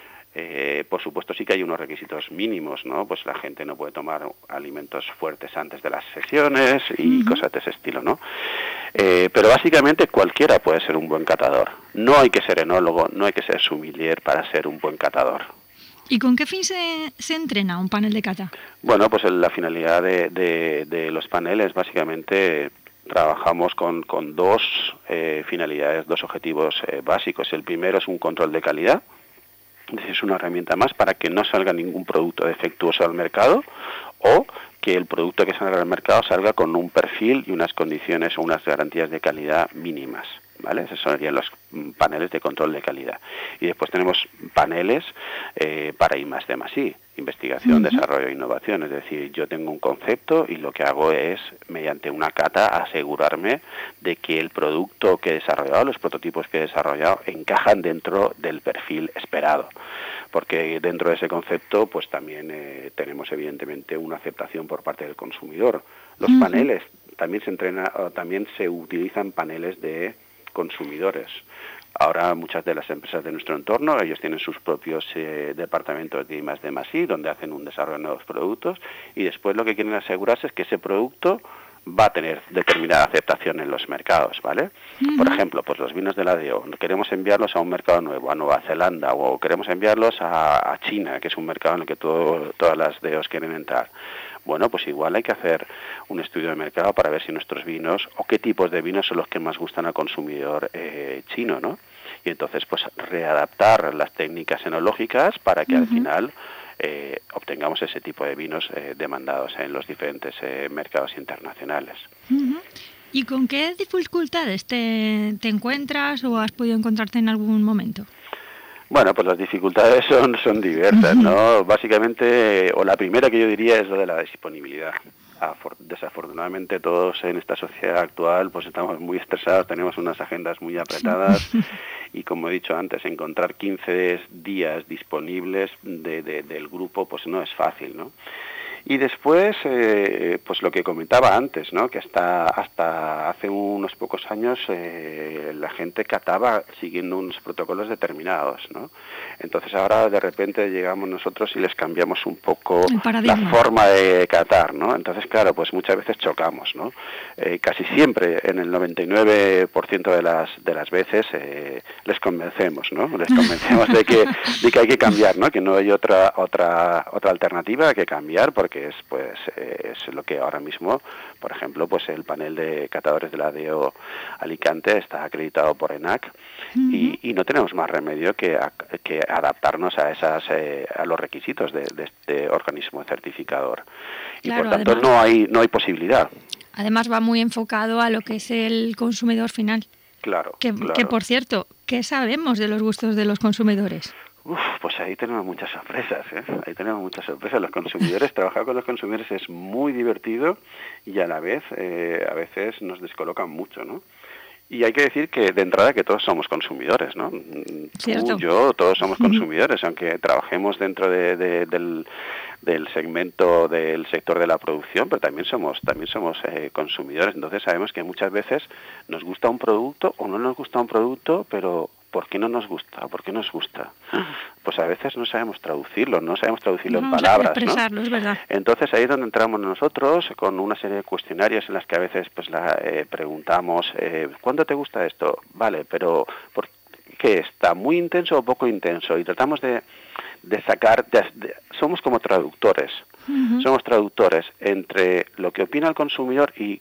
Eh, por supuesto sí que hay unos requisitos mínimos, ¿no? Pues la gente no puede tomar alimentos fuertes antes de las sesiones y uh-huh. cosas de ese estilo, ¿no? Eh, pero básicamente cualquiera puede ser un buen catador. No hay que ser enólogo, no hay que ser sommelier para ser un buen catador. ¿Y con qué fin se, se entrena un panel de cata? Bueno, pues la finalidad de, de, de los paneles básicamente... Trabajamos con, con dos eh, finalidades, dos objetivos eh, básicos. El primero es un control de calidad. Es una herramienta más para que no salga ningún producto defectuoso al mercado, o que el producto que salga al mercado salga con un perfil y unas condiciones o unas garantías de calidad mínimas, ¿vale? Esos serían los paneles de control de calidad. Y después tenemos paneles eh, para I más D más I, investigación, uh-huh. desarrollo e innovación. Es decir, yo tengo un concepto y lo que hago es, mediante una cata, asegurarme de que el producto que he desarrollado, los prototipos que he desarrollado, encajan dentro del perfil esperado. Porque dentro de ese concepto, pues también eh, tenemos evidentemente una aceptación por parte del consumidor. Los uh-huh. paneles, también se entrena, también se utilizan paneles de consumidores. Ahora muchas de las empresas de nuestro entorno, ellos tienen sus propios eh, departamentos de I más D más I, donde hacen un desarrollo de nuevos productos, y después lo que quieren asegurarse es que ese producto va a tener determinada aceptación en los mercados, ¿vale? Uh-huh. Por ejemplo, pues los vinos de la D O, queremos enviarlos a un mercado nuevo, a Nueva Zelanda, o queremos enviarlos a, a China, que es un mercado en el que todo, todas las D Os quieren entrar. Bueno, pues igual hay que hacer un estudio de mercado para ver si nuestros vinos, o qué tipos de vinos son los que más gustan al consumidor eh, chino, ¿no? Y entonces, pues readaptar las técnicas enológicas para que uh-huh. al final eh, obtengamos ese tipo de vinos eh, demandados en los diferentes eh, mercados internacionales. Uh-huh. ¿Y con qué dificultades te, te encuentras o has podido encontrarte en algún momento? Bueno, pues las dificultades son, son diversas, ¿no? Básicamente, o la primera que yo diría es lo de la disponibilidad. Desafortunadamente todos en esta sociedad actual pues estamos muy estresados, tenemos unas agendas muy apretadas y, como he dicho antes, encontrar quince días disponibles de, de, del grupo pues no es fácil, ¿no? Y después, eh, pues lo que comentaba antes, ¿no? Que hasta hasta hace unos pocos años eh, la gente cataba siguiendo unos protocolos determinados, ¿no? Entonces ahora de repente llegamos nosotros y les cambiamos un poco la forma de catar, ¿no? Entonces, claro, pues muchas veces chocamos, ¿no? Eh, casi siempre, en el noventa y nueve por ciento de las de las veces, eh, les convencemos, ¿no? Les convencemos de que de que hay que cambiar, ¿no? Que no hay otra otra otra alternativa que cambiar, porque que es pues eh, es lo que ahora mismo, por ejemplo, pues el panel de catadores de la D O Alicante está acreditado por ENAC uh-huh. y, y no tenemos más remedio que, a, que adaptarnos a esas eh, a los requisitos de, de este organismo certificador. Y claro, por tanto además, no hay no hay posibilidad. Además va muy enfocado a lo que es el consumidor final. Claro, que, claro. que por cierto, ¿qué sabemos de los gustos de los consumidores? Uf, pues ahí tenemos muchas sorpresas, ¿eh? Ahí tenemos muchas sorpresas. Los consumidores, trabajar con los consumidores es muy divertido y a la vez, eh, a veces nos descolocan mucho, ¿no? Y hay que decir que de entrada que todos somos consumidores, ¿no? ¿Cierto? Tú, yo, todos somos consumidores, aunque trabajemos dentro de, de, del, del segmento del sector de la producción, pero también somos también somos eh, consumidores. Entonces sabemos que muchas veces nos gusta un producto o no nos gusta un producto, pero ¿por qué no nos gusta? ¿Por qué nos gusta? Pues a veces no sabemos traducirlo, no sabemos traducirlo no, en palabras, expresarlo, ¿no? Es verdad. Entonces ahí es donde entramos nosotros con una serie de cuestionarios en las que a veces pues la eh, preguntamos, eh, ¿cuándo te gusta esto? Vale, pero ¿por qué está muy intenso o poco intenso? Y tratamos de, de sacar, de, de, somos como traductores, uh-huh. somos traductores entre lo que opina el consumidor y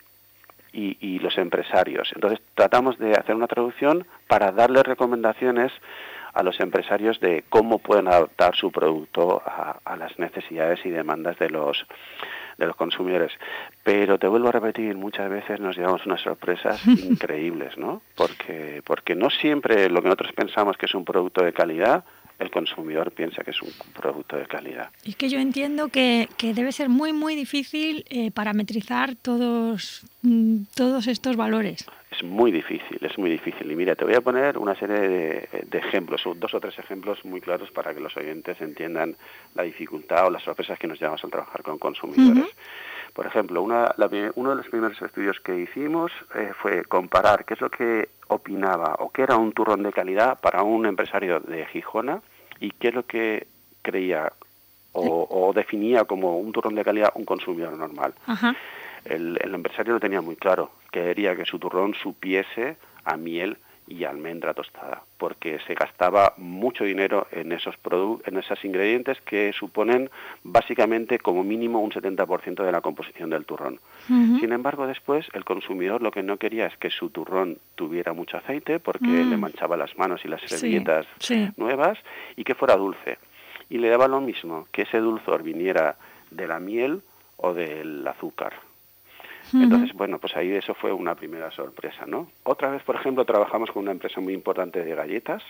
Y, y los empresarios. Entonces tratamos de hacer una traducción para darle recomendaciones a los empresarios de cómo pueden adaptar su producto a, a las necesidades y demandas de los de los consumidores. Pero te vuelvo a repetir, muchas veces nos llevamos unas sorpresas increíbles, ¿no? Porque porque no siempre lo que nosotros pensamos que es un producto de calidad, el consumidor piensa que es un producto de calidad. Es que yo entiendo que, que debe ser muy, muy difícil eh, parametrizar todos, mm, todos estos valores. Es muy difícil, es muy difícil. Y mira, te voy a poner una serie de, de ejemplos, dos o tres ejemplos muy claros para que los oyentes entiendan la dificultad o las sorpresas que nos llevamos al trabajar con consumidores. Uh-huh. Por ejemplo, una, la, uno de los primeros estudios que hicimos eh, fue comparar qué es lo que opinaba o qué era un turrón de calidad para un empresario de Gijona y qué es lo que creía o, o definía como un turrón de calidad un consumidor normal. Uh-huh. El, el empresario lo tenía muy claro, quería que su turrón supiese a miel y almendra tostada, porque se gastaba mucho dinero en esos produ- en esos ingredientes que suponen básicamente como mínimo un setenta por ciento de la composición del turrón. Uh-huh. Sin embargo, después el consumidor lo que no quería es que su turrón tuviera mucho aceite, porque uh-huh. le manchaba las manos y las servilletas sí, sí. nuevas, y que fuera dulce. Y le daba lo mismo, que ese dulzor viniera de la miel o del azúcar. Entonces, bueno, pues ahí eso fue una primera sorpresa, ¿no? Otra vez, por ejemplo, trabajamos con una empresa muy importante de galletas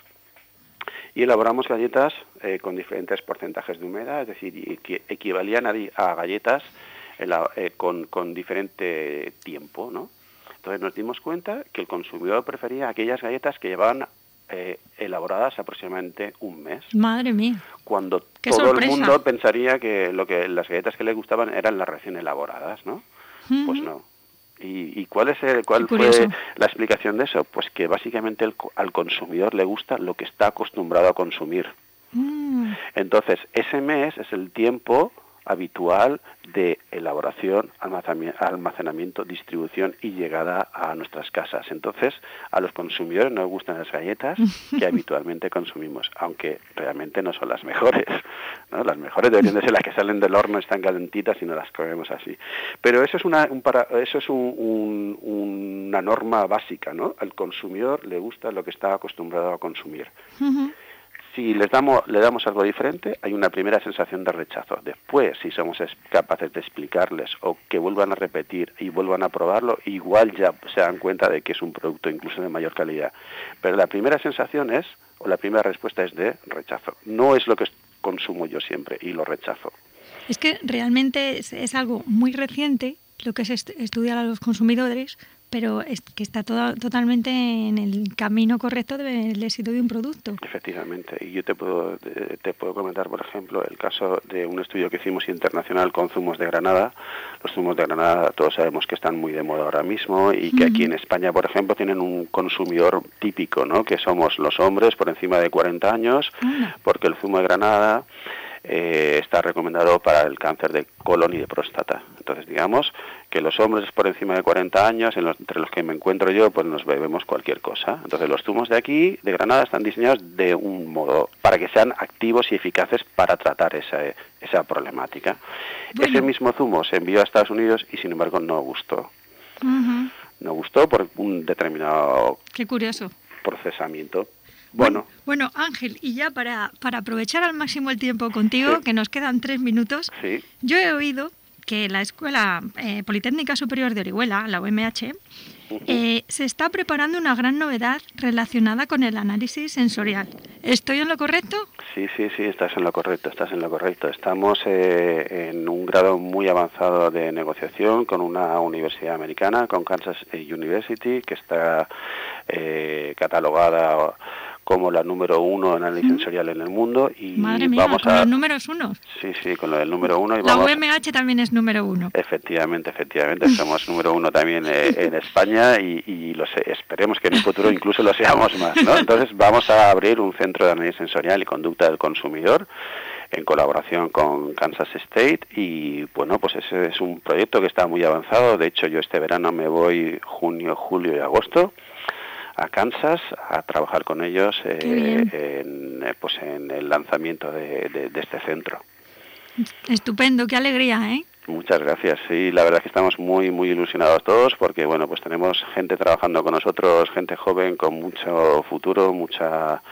y elaboramos galletas eh, con diferentes porcentajes de humedad, es decir, que equivalían a, a galletas eh, con, con diferente tiempo, ¿no? Entonces nos dimos cuenta que el consumidor prefería aquellas galletas que llevaban eh, elaboradas aproximadamente un mes. Madre mía. Cuando ¡Qué todo sorpresa! El mundo pensaría que lo que las galletas que le gustaban eran las recién elaboradas, ¿no? Pues no. ¿Y, y cuál es el, cuál fue la explicación de eso? Pues que básicamente el, al consumidor le gusta lo que está acostumbrado a consumir. Mm. Entonces, ese mes es el tiempo habitual de elaboración, almacenamiento, distribución y llegada a nuestras casas. Entonces, a los consumidores nos gustan las galletas que habitualmente consumimos, aunque realmente no son las mejores, ¿no? Las mejores deberían de ser las que salen del horno, están calentitas y no las comemos así. Pero eso es una, un para, eso es un, un, una norma básica, ¿no? Al consumidor le gusta lo que está acostumbrado a consumir. Uh-huh. Si les damos, le damos algo diferente, hay una primera sensación de rechazo. Después, si somos capaces de explicarles o que vuelvan a repetir y vuelvan a probarlo, igual ya se dan cuenta de que es un producto incluso de mayor calidad. Pero la primera sensación es, o la primera respuesta es de rechazo. No es lo que consumo yo siempre y lo rechazo. Es que realmente es, es algo muy reciente lo que es est- estudiar a los consumidores, pero es que está todo, totalmente en el camino correcto del éxito de un producto. Efectivamente, y yo te puedo te puedo comentar, por ejemplo, el caso de un estudio que hicimos internacional con zumos de granada. Los zumos de granada todos sabemos que están muy de moda ahora mismo y que uh-huh. aquí en España, por ejemplo, tienen un consumidor típico, ¿no? Que somos los hombres por encima de cuarenta años, uh-huh. porque el zumo de granada Eh, está recomendado para el cáncer de colon y de próstata. Entonces, digamos que los hombres por encima de cuarenta años, en los, entre los que me encuentro yo, pues nos bebemos cualquier cosa. Entonces, los zumos de aquí, de Granada, están diseñados de un modo para que sean activos y eficaces para tratar esa, esa problemática. Bueno. Ese mismo zumo se envió a Estados Unidos y, sin embargo, no gustó. Uh-huh. No gustó por un determinado Qué curioso. procesamiento. Bueno. bueno, Ángel, y ya para, para aprovechar al máximo el tiempo contigo, sí. que nos quedan tres minutos, sí. yo he oído que la Escuela eh, Politécnica Superior de Orihuela, la U M H, uh-huh. eh, se está preparando una gran novedad relacionada con el análisis sensorial. ¿Estoy en lo correcto? Sí, sí, sí, estás en lo correcto, estás en lo correcto. Estamos eh, en un grado muy avanzado de negociación con una universidad americana, con Kansas University, que está eh, catalogada como la número uno en análisis sensorial en el mundo. Y Madre mía, vamos con a... los números uno. Sí, sí, con lo del número uno. Y la vamos... U M H también es número uno. Efectivamente, efectivamente, somos número uno también eh, en España y, y lo sé, esperemos que en el futuro incluso lo seamos más, ¿no? Entonces vamos a abrir un centro de análisis sensorial y conducta del consumidor en colaboración con Kansas State y bueno, pues ese es un proyecto que está muy avanzado. De hecho, yo este verano me voy junio, julio y agosto a Kansas a trabajar con ellos eh, en, pues en el lanzamiento de, de, de este centro. Estupendo, qué alegría, ¿eh? Muchas gracias. Sí, la verdad es que estamos muy muy ilusionados todos porque bueno, pues tenemos gente trabajando con nosotros, gente joven con mucho futuro, mucha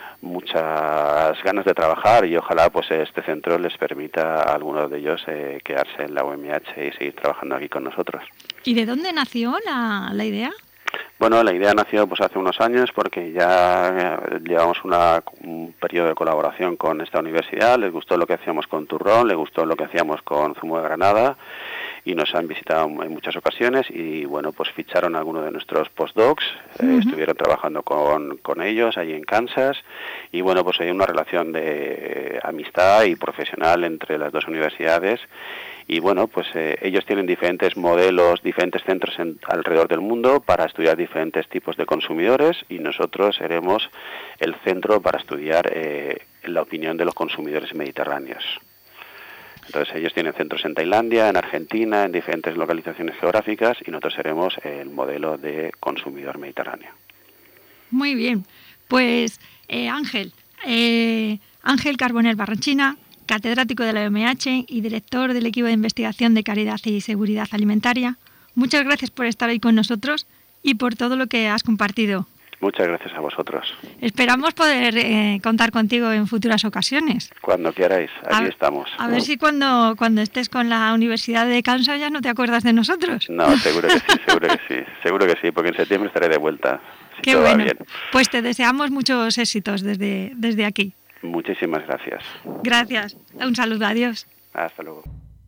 muchas ganas de trabajar y ojalá pues este centro les permita a algunos de ellos eh, quedarse en la U M H y seguir trabajando aquí con nosotros. ¿Y de dónde nació la, la idea? Bueno, la idea nació pues hace unos años porque ya llevamos una, un periodo de colaboración con esta universidad, les gustó lo que hacíamos con turrón, les gustó lo que hacíamos con zumo de granada y nos han visitado en muchas ocasiones y bueno, pues ficharon a algunos de nuestros postdocs, uh-huh. eh, estuvieron trabajando con, con ellos allí en Kansas y bueno, pues hay una relación de amistad y profesional entre las dos universidades. Y bueno, pues eh, ellos tienen diferentes modelos, diferentes centros en, alrededor del mundo para estudiar diferentes tipos de consumidores y nosotros seremos el centro para estudiar eh, la opinión de los consumidores mediterráneos. Entonces ellos tienen centros en Tailandia, en Argentina, en diferentes localizaciones geográficas y nosotros seremos el modelo de consumidor mediterráneo. Muy bien, pues eh, Ángel, eh, Ángel Carbonell Barranchina, catedrático de la U M H y director del equipo de investigación de calidad y seguridad alimentaria. Muchas gracias por estar ahí con nosotros y por todo lo que has compartido. Muchas gracias a vosotros. Esperamos poder eh, contar contigo en futuras ocasiones. Cuando queráis, aquí a, estamos. A ver si cuando, cuando estés con la Universidad de Kansas ya no te acuerdas de nosotros. No, seguro que sí, seguro que sí, seguro que sí, porque en septiembre estaré de vuelta. Si Qué todo bueno. va bien. Pues te deseamos muchos éxitos desde, desde aquí. Muchísimas gracias. Gracias. Un saludo. Adiós. Hasta luego.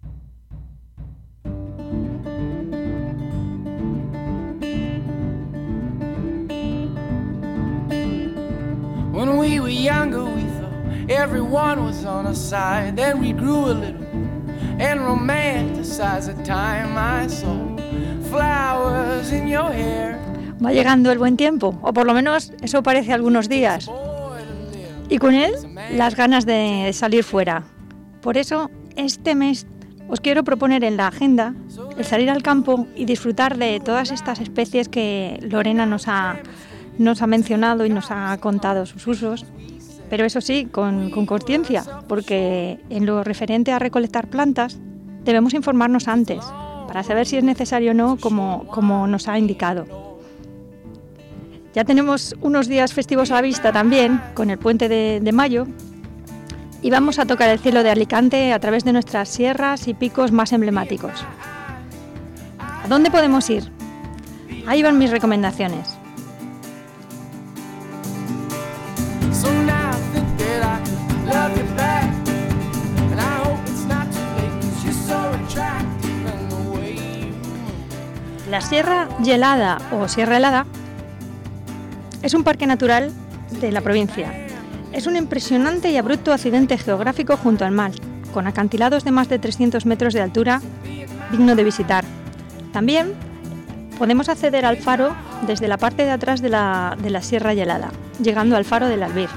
When we were younger, we thought everyone was on our side. Then we grew a little and romanticized the time I saw flowers in your hair. Va llegando el buen tiempo, o por lo menos eso parece algunos días. Y con él, las ganas de salir fuera. Por eso este mes os quiero proponer en la agenda el salir al campo y disfrutar de todas estas especies que Lorena nos ha, nos ha mencionado y nos ha contado sus usos, pero eso sí, con, con conciencia, porque en lo referente a recolectar plantas debemos informarnos antes para saber si es necesario o no, como, como nos ha indicado. Ya tenemos unos días festivos a la vista también, con el puente de, de mayo, y vamos a tocar el cielo de Alicante a través de nuestras sierras y picos más emblemáticos. ¿A dónde podemos ir? Ahí van mis recomendaciones. La Sierra Gelada o Sierra Helada es un parque natural de la provincia. Es un impresionante y abrupto accidente geográfico junto al mar, con acantilados de más de trescientos metros de altura, digno de visitar. También podemos acceder al faro desde la parte de atrás de la, de la Sierra Gelada, llegando al faro del Albir.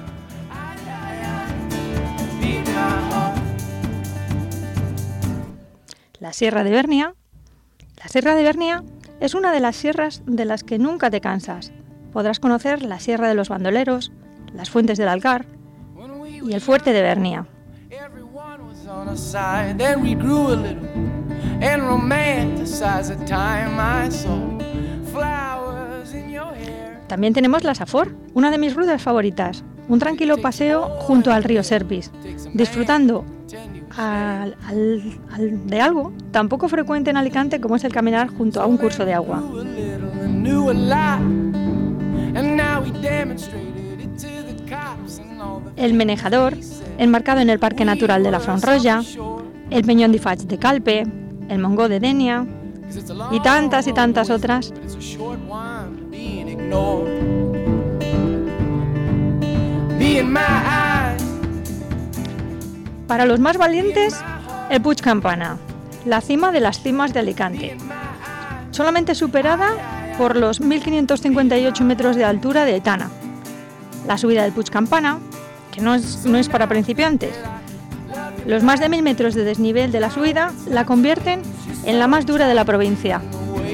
La Sierra de Bernia. La Sierra de Bernia es una de las sierras de las que nunca te cansas. Podrás conocer la Sierra de los Bandoleros, las Fuentes del Algar y el Fuerte de Bernia. También tenemos la Safor, una de mis rutas favoritas, un tranquilo paseo junto al río Serpis, disfrutando al, al, al, de algo tan poco frecuente en Alicante como es el caminar junto a un curso de agua. El Menejador, enmarcado en el Parque Natural de la Font-Roja, el Peñón de Faig de Calpe, el Montgó de Dénia y tantas y tantas otras. Para los más valientes, el Puig Campana, la cima de las cimas de Alicante, solamente superada por los mil quinientos cincuenta y ocho metros de altura de Etana. La subida del Puig Campana, que no es, no es para principiantes. Los más de mil metros de desnivel de la subida la convierten en la más dura de la provincia.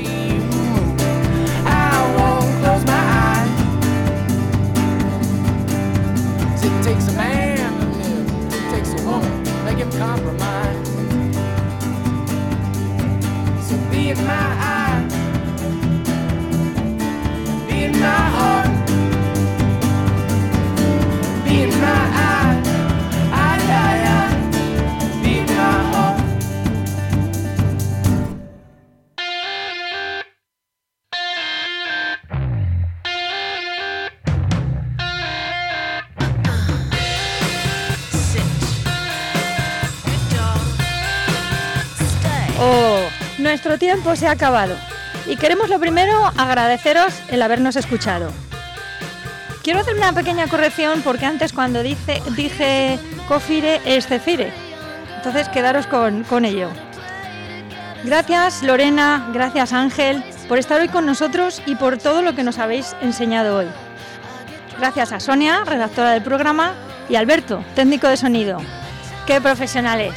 Oh, nuestro tiempo se ha acabado y queremos lo primero agradeceros el habernos escuchado. Quiero hacer una pequeña corrección porque antes cuando dice, dije cofire es cefire, entonces quedaros con, con ello. Gracias Lorena, gracias Ángel por estar hoy con nosotros y por todo lo que nos habéis enseñado hoy. Gracias a Sonia, redactora del programa, y a Alberto, técnico de sonido. ¡Qué profesionales!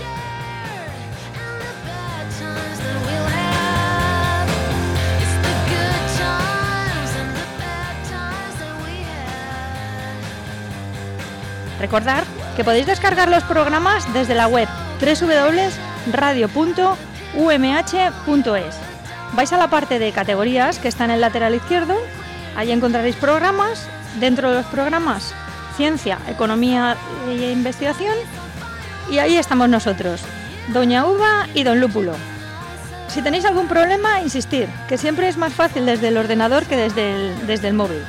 Recordad que podéis descargar los programas desde la web doble u doble u doble u punto radio punto u m h punto es. Vais a la parte de categorías que está en el lateral izquierdo, ahí encontraréis programas, dentro de los programas Ciencia, Economía e Investigación, y ahí estamos nosotros, Doña Uva y Don Lúpulo. Si tenéis algún problema, insistir, que siempre es más fácil desde el ordenador que desde el, desde el móvil.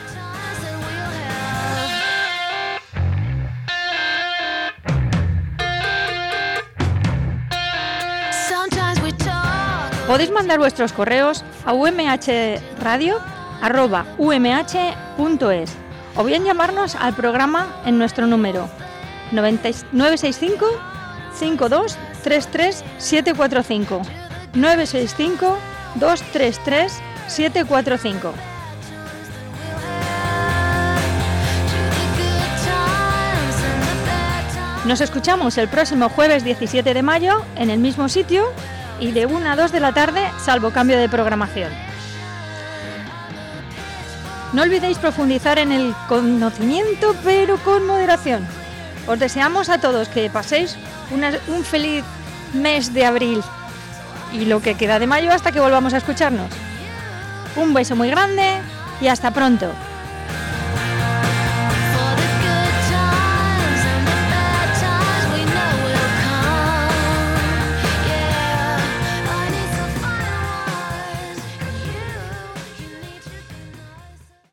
Podéis mandar vuestros correos a u m h radio arroba u m h punto es o bien llamarnos al programa en nuestro número nueve seis cinco, cinco dos tres tres, siete cuatro cinco nueve seis cinco, dos tres tres, siete cuatro cinco. Nos escuchamos el próximo jueves diecisiete de mayo en el mismo sitio y de una a dos de la tarde, salvo cambio de programación. No olvidéis profundizar en el conocimiento, pero con moderación. Os deseamos a todos que paséis una, un feliz mes de abril y lo que queda de mayo hasta que volvamos a escucharnos. Un beso muy grande y hasta pronto.